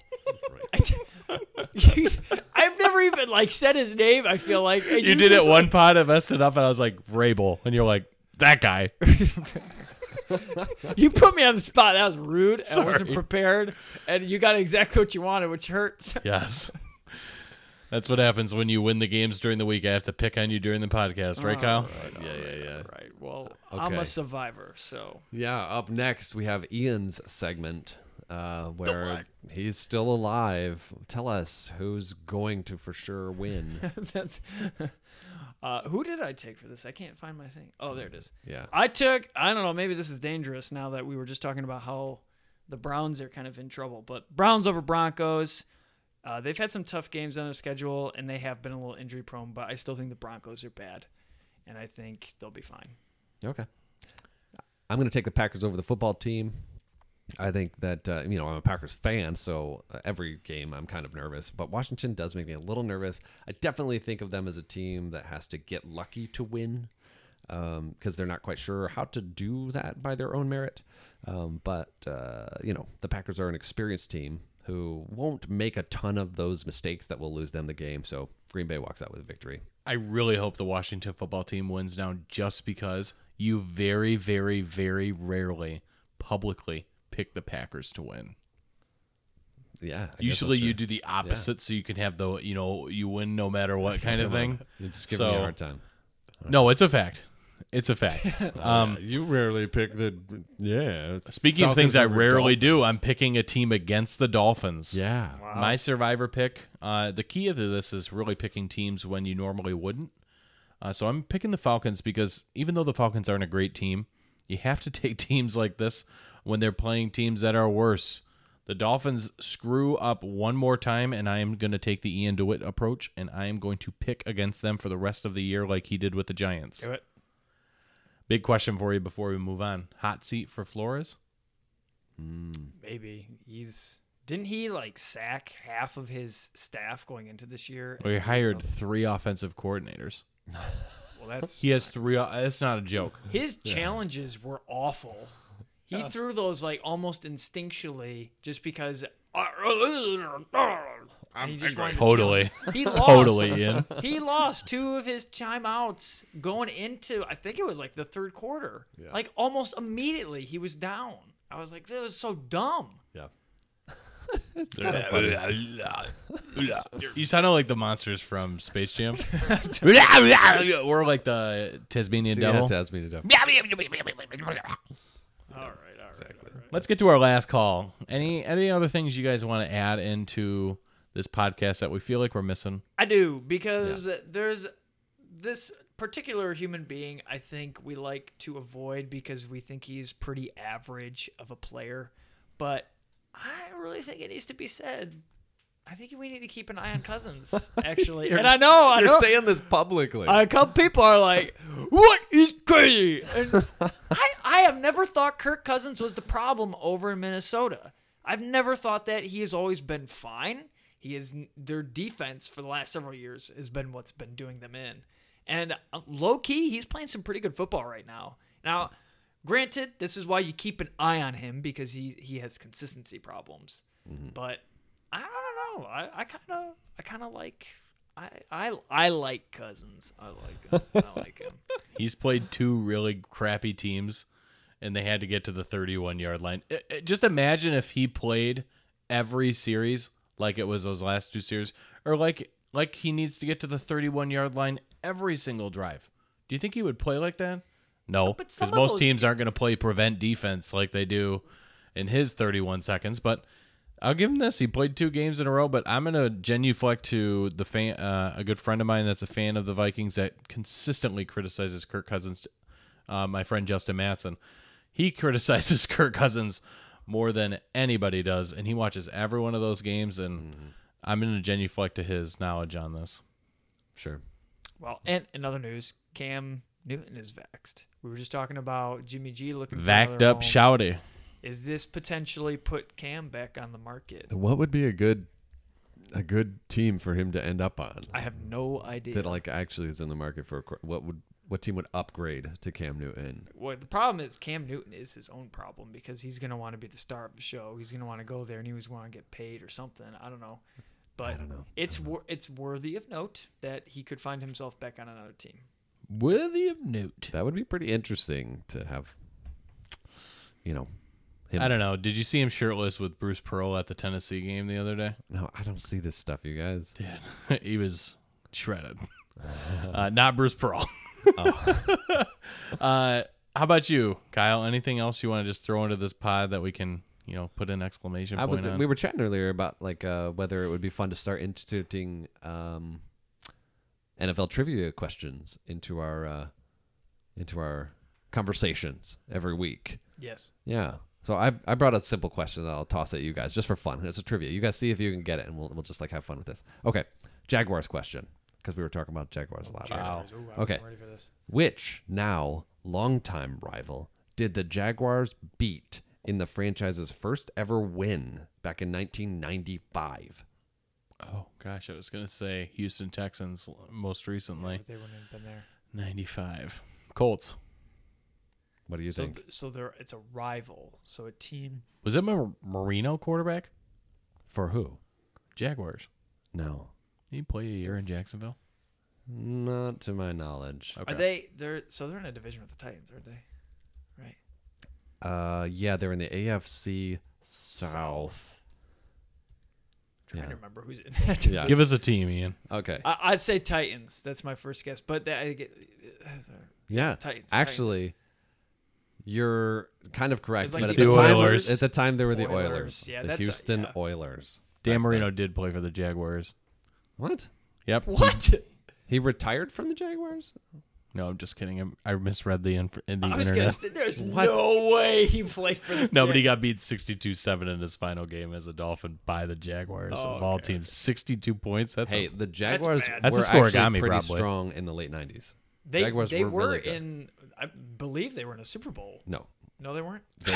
[SPEAKER 3] I've never even like said his name. I feel like and
[SPEAKER 4] You did it
[SPEAKER 3] just,
[SPEAKER 4] one
[SPEAKER 3] like,
[SPEAKER 4] pod, I messed it up, and I was like, Vrabel. And you're like, that guy.
[SPEAKER 3] You put me on the spot. That was rude. and I wasn't
[SPEAKER 4] Sorry.
[SPEAKER 3] prepared, and you got exactly what you wanted, which hurts.
[SPEAKER 4] Yes. That's what happens when you win the games during the week. I have to pick on you during the podcast, right, Kyle?
[SPEAKER 2] Yeah, yeah, yeah.
[SPEAKER 3] Right. Well, I'm
[SPEAKER 2] Okay.
[SPEAKER 3] a survivor, so
[SPEAKER 2] Yeah, up next we have Ian's segment uh, where he's still alive. Tell us who's going to for sure win.
[SPEAKER 3] that's. Uh, who did I take for this? I can't find my thing. Oh, there it is.
[SPEAKER 2] Yeah.
[SPEAKER 3] I took. I don't know. Maybe this is dangerous now that we were just talking about how the Browns are kind of in trouble. But Browns over Broncos. Uh, they've had some tough games on their schedule, and they have been a little injury prone. But I still think the Broncos are bad, and I think they'll be fine.
[SPEAKER 2] Okay. I'm going to take the Packers over the football team. I think that, uh, you know, I'm a Packers fan, so uh, every game I'm kind of nervous. But Washington does make me a little nervous. I definitely think of them as a team that has to get lucky to win um, because they're not quite sure how to do that by their own merit. Um, but, uh, you know, the Packers are an experienced team who won't make a ton of those mistakes that will lose them the game. So Green Bay walks out with a victory.
[SPEAKER 4] I really hope the Washington football team wins now just because you very, very, very rarely publicly pick the Packers to win.
[SPEAKER 2] Yeah. I guess
[SPEAKER 4] Usually
[SPEAKER 2] that's
[SPEAKER 4] you
[SPEAKER 2] true.
[SPEAKER 4] do the opposite so you can have the, you know, you win no matter what kind of thing.
[SPEAKER 2] You're just giving me a
[SPEAKER 4] So-
[SPEAKER 2] hard time.
[SPEAKER 4] No, it's a fact. It's a fact. Um,
[SPEAKER 2] You rarely pick the yeah.
[SPEAKER 4] speaking of things I rarely do, I'm picking a team against the Dolphins.
[SPEAKER 2] yeah.
[SPEAKER 4] My survivor pick, uh, the key to this is really picking teams when you normally wouldn't. Uh, so I'm picking the Falcons because even though the Falcons aren't a great team, you have to take teams like this when they're playing teams that are worse. The Dolphins screw up one more time, and I am going to take the Ian DeWitt approach, and I am going to pick against them for the rest of the year like he did with the Giants.
[SPEAKER 3] Do it.
[SPEAKER 4] Big question for you before we move on. Hot seat for Flores?
[SPEAKER 3] Maybe he's. Didn't he like sack half of his staff going into this year?
[SPEAKER 4] We hired three offensive coordinators.
[SPEAKER 3] Well, that's
[SPEAKER 4] He has three. It's not a joke.
[SPEAKER 3] his challenges were awful. He threw those like almost instinctually just because. And he just wanted to
[SPEAKER 4] Totally.
[SPEAKER 3] challenge. He lost.
[SPEAKER 4] Totally, Ian.
[SPEAKER 3] He lost two of his timeouts going into, I think it was like the third quarter. Like almost immediately, he was down. I was like, that was so dumb.
[SPEAKER 2] Yeah.
[SPEAKER 4] You sound like the monsters from Space Jam. Or like the Tasmanian
[SPEAKER 2] Yeah,
[SPEAKER 4] Devil.
[SPEAKER 2] Tasmanian Devil.
[SPEAKER 3] All right, all right.
[SPEAKER 2] Exactly.
[SPEAKER 4] Let's get to our last call. Any any other things you guys want to add into this podcast that we feel like we're missing?
[SPEAKER 3] I do, because there's this particular human being I think we like to avoid because we think he's pretty average of a player. But I really think it needs to be said. I think we need to keep an eye on Cousins, actually. and I know, I
[SPEAKER 2] You're
[SPEAKER 3] know.
[SPEAKER 2] saying this publicly.
[SPEAKER 3] A couple people are like, "What is crazy?" And I, I have never thought Kirk Cousins was the problem over in Minnesota. I've never thought that. He has always been fine. He is their defense for the last several years has been what's been doing them in. And uh, low key, he's playing some pretty good football right now. Now, granted, this is why you keep an eye on him because he, he has consistency problems.
[SPEAKER 2] Mm-hmm.
[SPEAKER 3] But I don't know. I I kind of I kind of like I, I I like Cousins. I like him. I like him.
[SPEAKER 4] He's played two really crappy teams, and they had to get to the thirty-one yard line. I- I- Just imagine if he played every series like it was those last two series, or like like he needs to get to the thirty-one yard line every single drive. Do you think he would play like that? No,
[SPEAKER 3] But some
[SPEAKER 4] because
[SPEAKER 3] of
[SPEAKER 4] most
[SPEAKER 3] those-
[SPEAKER 4] teams aren't going to play prevent defense like they do in his thirty-one seconds. But I'll give him this. He played two games in a row, but I'm going to genuflect to the fan, uh, a good friend of mine that's a fan of the Vikings that consistently criticizes Kirk Cousins, uh, my friend Justin Matson. He criticizes Kirk Cousins more than anybody does, and he watches every one of those games, and
[SPEAKER 2] Mm-hmm.
[SPEAKER 4] I'm going to genuflect to his knowledge on this.
[SPEAKER 2] Sure.
[SPEAKER 3] Well, and in other news, Cam Newton is vaxxed. We were just talking about Jimmy G looking for
[SPEAKER 4] Vacked
[SPEAKER 3] another
[SPEAKER 4] up
[SPEAKER 3] home.
[SPEAKER 4] shouty.
[SPEAKER 3] Is this potentially put Cam back on the market?
[SPEAKER 2] What would be a good a good team for him to end up on?
[SPEAKER 3] I have no idea.
[SPEAKER 2] That like actually is in the market for a qu- what would what team would upgrade to Cam Newton?
[SPEAKER 3] Well, the problem is Cam Newton is his own problem because he's going to want to be the star of the show. He's going to want to go there and he was want to get paid or something. I don't know. But
[SPEAKER 2] don't know.
[SPEAKER 3] it's wor- it's worthy of note that he could find himself back on another team.
[SPEAKER 4] Worthy of note.
[SPEAKER 2] That would be pretty interesting to have. You know, him.
[SPEAKER 4] I don't know. Did you see him shirtless with Bruce Pearl at the Tennessee game the other day?
[SPEAKER 2] No, I don't see this stuff, you guys.
[SPEAKER 4] He was shredded. Uh, not Bruce Pearl. uh, how about you, Kyle? Anything else you want to just throw into this pod that we can, you know, put an exclamation
[SPEAKER 2] I
[SPEAKER 4] point
[SPEAKER 2] would,
[SPEAKER 4] on?
[SPEAKER 2] we were chatting earlier about like uh, whether it would be fun to start instituting um, N F L trivia questions into our uh, into our conversations every week.
[SPEAKER 3] Yes.
[SPEAKER 2] Yeah. So I I brought a simple question that I'll toss at you guys just for fun. It's a trivia. You guys see if you can get it, and we'll we'll just like have fun with this. Okay, Jaguars question because we were talking about Jaguars a lot. right?
[SPEAKER 4] Wow.
[SPEAKER 3] Ooh, I
[SPEAKER 2] Okay.
[SPEAKER 3] wasn't ready for this.
[SPEAKER 2] Which now longtime rival did the Jaguars beat in the franchise's first ever win back in nineteen ninety-five?
[SPEAKER 4] Oh, gosh. I was going to say Houston Texans most recently.
[SPEAKER 3] But they wouldn't have been there.
[SPEAKER 4] ninety-five. Colts.
[SPEAKER 2] What do you
[SPEAKER 3] so,
[SPEAKER 2] think?
[SPEAKER 3] th- so there, it's a rival. So a team.
[SPEAKER 4] Was it Mar- Marino quarterback?
[SPEAKER 2] For who?
[SPEAKER 4] Jaguars.
[SPEAKER 2] No,
[SPEAKER 4] Did he play a year in Jacksonville?
[SPEAKER 2] not to my knowledge.
[SPEAKER 4] Okay.
[SPEAKER 3] Are they? They're so they're in a division with the Titans, aren't they? Right.
[SPEAKER 2] Uh, yeah, they're in the A F C South.
[SPEAKER 3] Trying
[SPEAKER 2] Yeah.
[SPEAKER 3] to remember who's in that.
[SPEAKER 2] Yeah.
[SPEAKER 4] Give us a team, Ian.
[SPEAKER 2] Okay.
[SPEAKER 3] I, I'd say Titans. That's my first guess. But that, I get,
[SPEAKER 2] Yeah.
[SPEAKER 3] Titans.
[SPEAKER 2] Actually, you're kind of correct.
[SPEAKER 3] It's like
[SPEAKER 2] but at
[SPEAKER 4] the
[SPEAKER 2] the, time,
[SPEAKER 4] Oilers.
[SPEAKER 2] at the time, they were the
[SPEAKER 3] Oilers.
[SPEAKER 2] Oilers.
[SPEAKER 3] Yeah,
[SPEAKER 2] the
[SPEAKER 3] that's a-
[SPEAKER 2] Houston
[SPEAKER 3] yeah.
[SPEAKER 2] Oilers.
[SPEAKER 4] Dan
[SPEAKER 2] Back
[SPEAKER 4] Marino
[SPEAKER 2] then.
[SPEAKER 4] did play for the Jaguars.
[SPEAKER 2] What?
[SPEAKER 4] Yep.
[SPEAKER 3] What?
[SPEAKER 2] He retired from the Jaguars?
[SPEAKER 4] No, I'm just kidding. I'm, I misread the, inf- in the
[SPEAKER 3] I was gonna
[SPEAKER 4] internet.
[SPEAKER 3] say, there's
[SPEAKER 2] What?
[SPEAKER 3] no way he played for the.
[SPEAKER 4] Nobody
[SPEAKER 3] Jag-
[SPEAKER 4] got beat sixty-two seven in his final game as a Dolphin by the Jaguars
[SPEAKER 3] Oh,
[SPEAKER 4] of all
[SPEAKER 3] okay.
[SPEAKER 4] teams. sixty-two points. That's
[SPEAKER 2] Hey,
[SPEAKER 4] a,
[SPEAKER 2] the Jaguars
[SPEAKER 3] bad.
[SPEAKER 4] That's a
[SPEAKER 2] were
[SPEAKER 4] scorigami,
[SPEAKER 2] actually pretty
[SPEAKER 4] probably.
[SPEAKER 2] strong in the late nineties.
[SPEAKER 3] They,
[SPEAKER 2] Jaguars
[SPEAKER 3] they
[SPEAKER 2] were
[SPEAKER 3] were,
[SPEAKER 2] really good.
[SPEAKER 3] in. I believe they were in a Super Bowl.
[SPEAKER 2] No.
[SPEAKER 3] No, they weren't.
[SPEAKER 2] They-
[SPEAKER 3] Who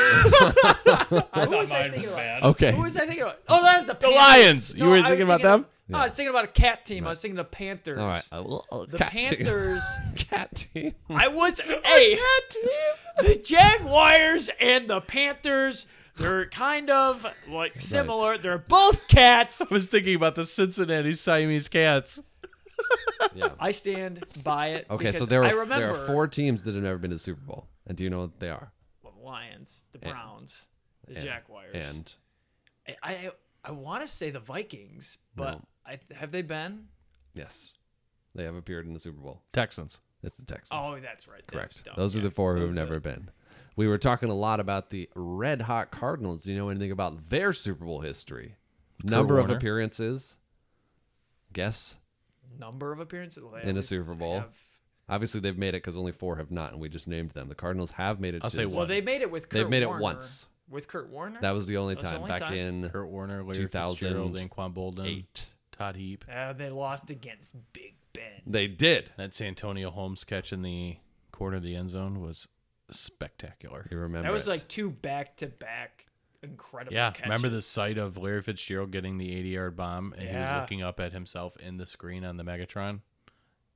[SPEAKER 3] was I thinking about?
[SPEAKER 2] okay.
[SPEAKER 3] Who was I thinking about? Oh, that was the
[SPEAKER 4] the
[SPEAKER 3] Panthers.
[SPEAKER 4] Lions. You
[SPEAKER 3] No,
[SPEAKER 4] were
[SPEAKER 3] I was
[SPEAKER 4] thinking about them?
[SPEAKER 3] of- No, I was thinking about a cat team. I was thinking the Panthers.
[SPEAKER 2] All right. Uh, well, uh,
[SPEAKER 3] The
[SPEAKER 2] cat team.
[SPEAKER 3] Panthers.
[SPEAKER 2] Cat team.
[SPEAKER 3] I was hey. The Jaguars and the Panthers. They're kind of like similar. They're both cats.
[SPEAKER 4] I was thinking about the Cincinnati Siamese Cats.
[SPEAKER 2] Yeah.
[SPEAKER 3] I stand by it.
[SPEAKER 2] Okay, so
[SPEAKER 3] because
[SPEAKER 2] there
[SPEAKER 3] I
[SPEAKER 2] are
[SPEAKER 3] remember
[SPEAKER 2] there are four teams that have never been to the Super Bowl, and do you know what they are?
[SPEAKER 3] the Lions, the
[SPEAKER 2] And-
[SPEAKER 3] Browns, the
[SPEAKER 2] and-
[SPEAKER 3] Jaguars.
[SPEAKER 2] And
[SPEAKER 3] I I, I want to say the Vikings, but
[SPEAKER 2] No.
[SPEAKER 3] I have they been?
[SPEAKER 2] yes, they have appeared in the Super Bowl.
[SPEAKER 4] Texans.
[SPEAKER 2] It's the Texans.
[SPEAKER 3] Oh, that's right. That was
[SPEAKER 2] Correct.
[SPEAKER 3] dumb.
[SPEAKER 2] Those are
[SPEAKER 3] Yeah,
[SPEAKER 2] the four who have
[SPEAKER 3] those,
[SPEAKER 2] never
[SPEAKER 3] uh,
[SPEAKER 2] been. We were talking a lot about the Red Hot Cardinals. Do you know anything about their Super Bowl history? Number of
[SPEAKER 4] Warner.
[SPEAKER 2] appearances. Guess.
[SPEAKER 3] Number of appearances Well, they
[SPEAKER 2] In a
[SPEAKER 3] always
[SPEAKER 2] Super Bowl.
[SPEAKER 3] have-
[SPEAKER 2] Obviously, they've made it because only four have not, and we just named them. The Cardinals have made it.
[SPEAKER 4] I'll
[SPEAKER 2] to
[SPEAKER 4] say
[SPEAKER 2] the
[SPEAKER 4] one.
[SPEAKER 3] Well, they made it with Kurt
[SPEAKER 2] They've made it
[SPEAKER 3] Warner.
[SPEAKER 2] once.
[SPEAKER 3] With Kurt Warner?
[SPEAKER 2] That was the only
[SPEAKER 3] That was the
[SPEAKER 2] time
[SPEAKER 3] only
[SPEAKER 2] back
[SPEAKER 3] time.
[SPEAKER 2] in
[SPEAKER 4] Kurt Warner, Larry
[SPEAKER 2] two thousand
[SPEAKER 4] Fitzgerald, Anquan Bolden,
[SPEAKER 2] eight.
[SPEAKER 4] Todd Heap.
[SPEAKER 3] Uh, they lost against Big Ben.
[SPEAKER 2] They did.
[SPEAKER 4] That Santonio Holmes catch in the corner of the end zone was spectacular.
[SPEAKER 2] You remember?
[SPEAKER 3] That was
[SPEAKER 2] it.
[SPEAKER 3] like two back-to-back incredible
[SPEAKER 4] Yeah,
[SPEAKER 3] catches.
[SPEAKER 4] remember the sight of Larry Fitzgerald getting the eighty-yard bomb, and he was
[SPEAKER 3] Yeah.
[SPEAKER 4] looking up at himself in the screen on the Megatron?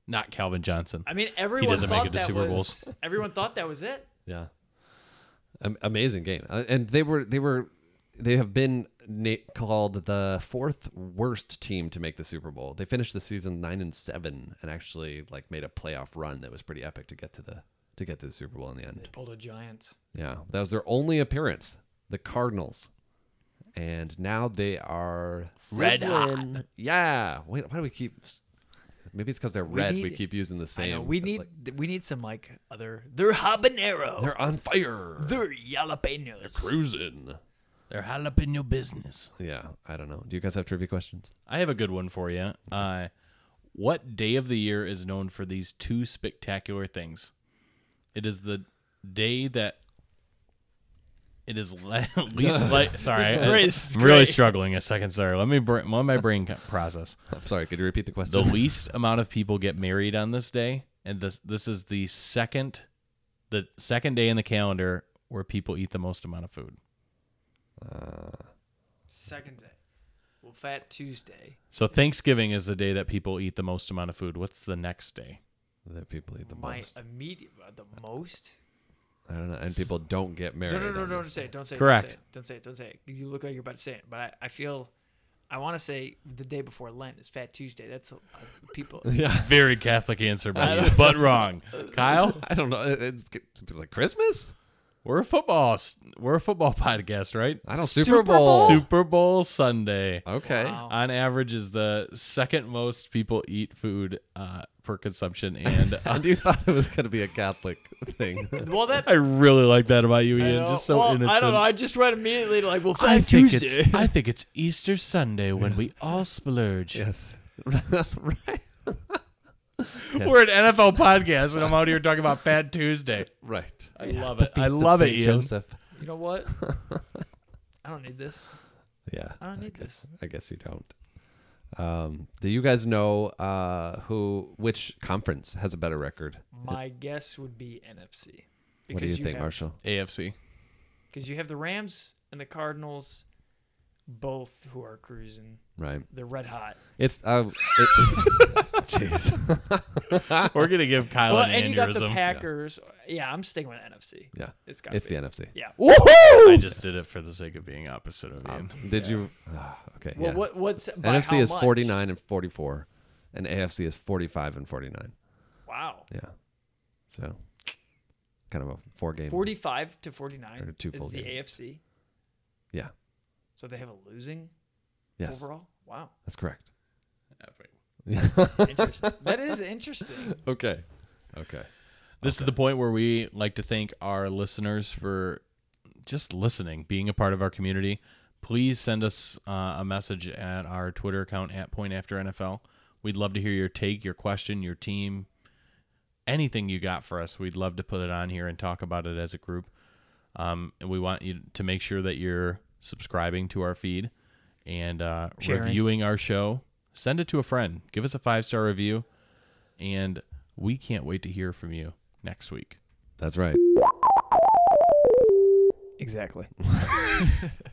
[SPEAKER 4] not Calvin Johnson.
[SPEAKER 3] I mean, everyone
[SPEAKER 4] doesn't make
[SPEAKER 3] thought
[SPEAKER 4] it to
[SPEAKER 3] that
[SPEAKER 4] Super
[SPEAKER 3] was. Everyone thought that was it.
[SPEAKER 2] Yeah. Am- amazing game. Uh, and they were they were they have been na- called the fourth worst team to make the Super Bowl. They finished the season nine and seven and actually like made a playoff run that was pretty epic to get to the to get to the Super Bowl in the end.
[SPEAKER 3] They pulled a Giants.
[SPEAKER 2] Yeah, that was their only appearance. The Cardinals. And now they are
[SPEAKER 3] Red hot.
[SPEAKER 2] sizzling. Yeah. Wait, why do we keep maybe it's because they're
[SPEAKER 3] We
[SPEAKER 2] red. we
[SPEAKER 3] need-
[SPEAKER 2] keep using the
[SPEAKER 3] I
[SPEAKER 2] same.
[SPEAKER 3] know, we
[SPEAKER 2] but,
[SPEAKER 3] need
[SPEAKER 2] like,
[SPEAKER 3] we need some like other. They're habanero.
[SPEAKER 2] they're on fire.
[SPEAKER 3] They're jalapenos.
[SPEAKER 2] cruising.
[SPEAKER 4] They're jalapeno business.
[SPEAKER 2] Yeah, I don't know. Do you guys have trivia questions?
[SPEAKER 4] I have a good one for you. Uh, what day of the year is known for these two spectacular things? It is the day that it is le- least like. Sorry,
[SPEAKER 3] This is
[SPEAKER 4] I,
[SPEAKER 3] great, this is
[SPEAKER 4] I'm really
[SPEAKER 3] great.
[SPEAKER 4] struggling. A second, sorry. Let me br- let my brain co- process.
[SPEAKER 2] I'm sorry, could you repeat the
[SPEAKER 4] The
[SPEAKER 2] question?
[SPEAKER 4] least amount of people get married on this day, and this this is the second, the second day in the calendar where people eat the most amount of food.
[SPEAKER 3] Second day. Well, Fat Tuesday.
[SPEAKER 4] So Thanksgiving is the day that people eat the most amount of food. What's the next day?
[SPEAKER 2] That people eat the
[SPEAKER 3] My
[SPEAKER 2] most.
[SPEAKER 3] immediate uh, the most.
[SPEAKER 2] I don't know. And people don't get married.
[SPEAKER 3] No, no, no,
[SPEAKER 2] on
[SPEAKER 3] don't
[SPEAKER 2] this.
[SPEAKER 3] say it. Don't say it.
[SPEAKER 4] Correct.
[SPEAKER 3] Don't say it. Don't say it. Don't say it. You look like you're about to say it, but I, I feel, I want to say the day before Lent is Fat Tuesday. That's uh, people.
[SPEAKER 2] Yeah.
[SPEAKER 4] Very Catholic answer, by you, but wrong. Kyle,
[SPEAKER 2] I don't know. It- It's it's like Christmas?
[SPEAKER 4] we're a football s- we're a football podcast, right?
[SPEAKER 2] I don't Super, Bowl.
[SPEAKER 4] Super Bowl Sunday.
[SPEAKER 2] Okay.
[SPEAKER 3] Wow.
[SPEAKER 4] On average, is the second most people eat food uh, per consumption, and uh,
[SPEAKER 2] And you thought it was going to be a Catholic thing.
[SPEAKER 3] Well, that.
[SPEAKER 4] I really like that about you,
[SPEAKER 3] I
[SPEAKER 4] Ian.
[SPEAKER 3] know.
[SPEAKER 4] Just so
[SPEAKER 3] well,
[SPEAKER 4] innocent.
[SPEAKER 3] I don't know. I just read immediately like, well, Fat
[SPEAKER 4] I think
[SPEAKER 3] Tuesday.
[SPEAKER 4] it's I think it's Easter Sunday when we all splurge.
[SPEAKER 2] Yes. That's right.
[SPEAKER 4] We're an N F L podcast, and I'm out here talking about Fat Tuesday.
[SPEAKER 2] Right.
[SPEAKER 4] I love it. I
[SPEAKER 2] Feast of
[SPEAKER 4] love it,
[SPEAKER 2] Saint
[SPEAKER 4] Ian.
[SPEAKER 2] Joseph.
[SPEAKER 3] You know what? I don't need this.
[SPEAKER 2] Yeah.
[SPEAKER 3] I don't need
[SPEAKER 2] guess,
[SPEAKER 3] this.
[SPEAKER 2] I guess you don't. Um, do you guys know uh, who, which conference has a better record?
[SPEAKER 3] My guess would be N F C.
[SPEAKER 2] What do you, think,
[SPEAKER 3] have,
[SPEAKER 2] Marshall?
[SPEAKER 4] A F C.
[SPEAKER 3] Because you have the Rams and the Cardinals, both who are cruising.
[SPEAKER 2] Right.
[SPEAKER 3] They're red hot.
[SPEAKER 2] It's uh, it, jeez.
[SPEAKER 4] We're gonna give Kyle
[SPEAKER 3] Well,
[SPEAKER 4] an
[SPEAKER 3] and you got the
[SPEAKER 4] aneurysm.
[SPEAKER 3] Packers. Yeah, I'm sticking with N F C.
[SPEAKER 2] Yeah.
[SPEAKER 3] It's got
[SPEAKER 2] It's
[SPEAKER 3] be.
[SPEAKER 2] the N F C.
[SPEAKER 3] Yeah.
[SPEAKER 4] I just did it for the sake of being opposite of Ian.
[SPEAKER 2] Did you? Uh, okay.
[SPEAKER 3] Well,
[SPEAKER 2] yeah.
[SPEAKER 3] what what's by
[SPEAKER 2] N F C
[SPEAKER 3] how
[SPEAKER 2] is
[SPEAKER 3] much?
[SPEAKER 2] forty-nine and forty-four, and A F C is forty-five and forty-nine.
[SPEAKER 3] Wow.
[SPEAKER 2] Yeah. So, kind of a four game.
[SPEAKER 3] forty-five to forty-nine
[SPEAKER 2] Or two full
[SPEAKER 3] is the
[SPEAKER 2] games.
[SPEAKER 3] A F C.
[SPEAKER 2] Yeah.
[SPEAKER 3] So they have a losing
[SPEAKER 2] Yes.
[SPEAKER 3] overall. Wow.
[SPEAKER 2] That's correct.
[SPEAKER 3] Interesting. That is interesting.
[SPEAKER 2] Okay. Okay.
[SPEAKER 4] This is the point where we like to thank our listeners for just listening, being a part of our community. Please send us uh, a message at our Twitter account at Point After N F L. We'd love to hear your take, your question, your team, anything you got for us. We'd love to put it on here and talk about it as a group. Um, and we want you to make sure that you're subscribing to our feed and uh,
[SPEAKER 3] Sharing.
[SPEAKER 4] reviewing our show. Send it to a friend. Give us a five-star review. And we can't wait to hear from you next week.
[SPEAKER 2] That's right.
[SPEAKER 3] Exactly.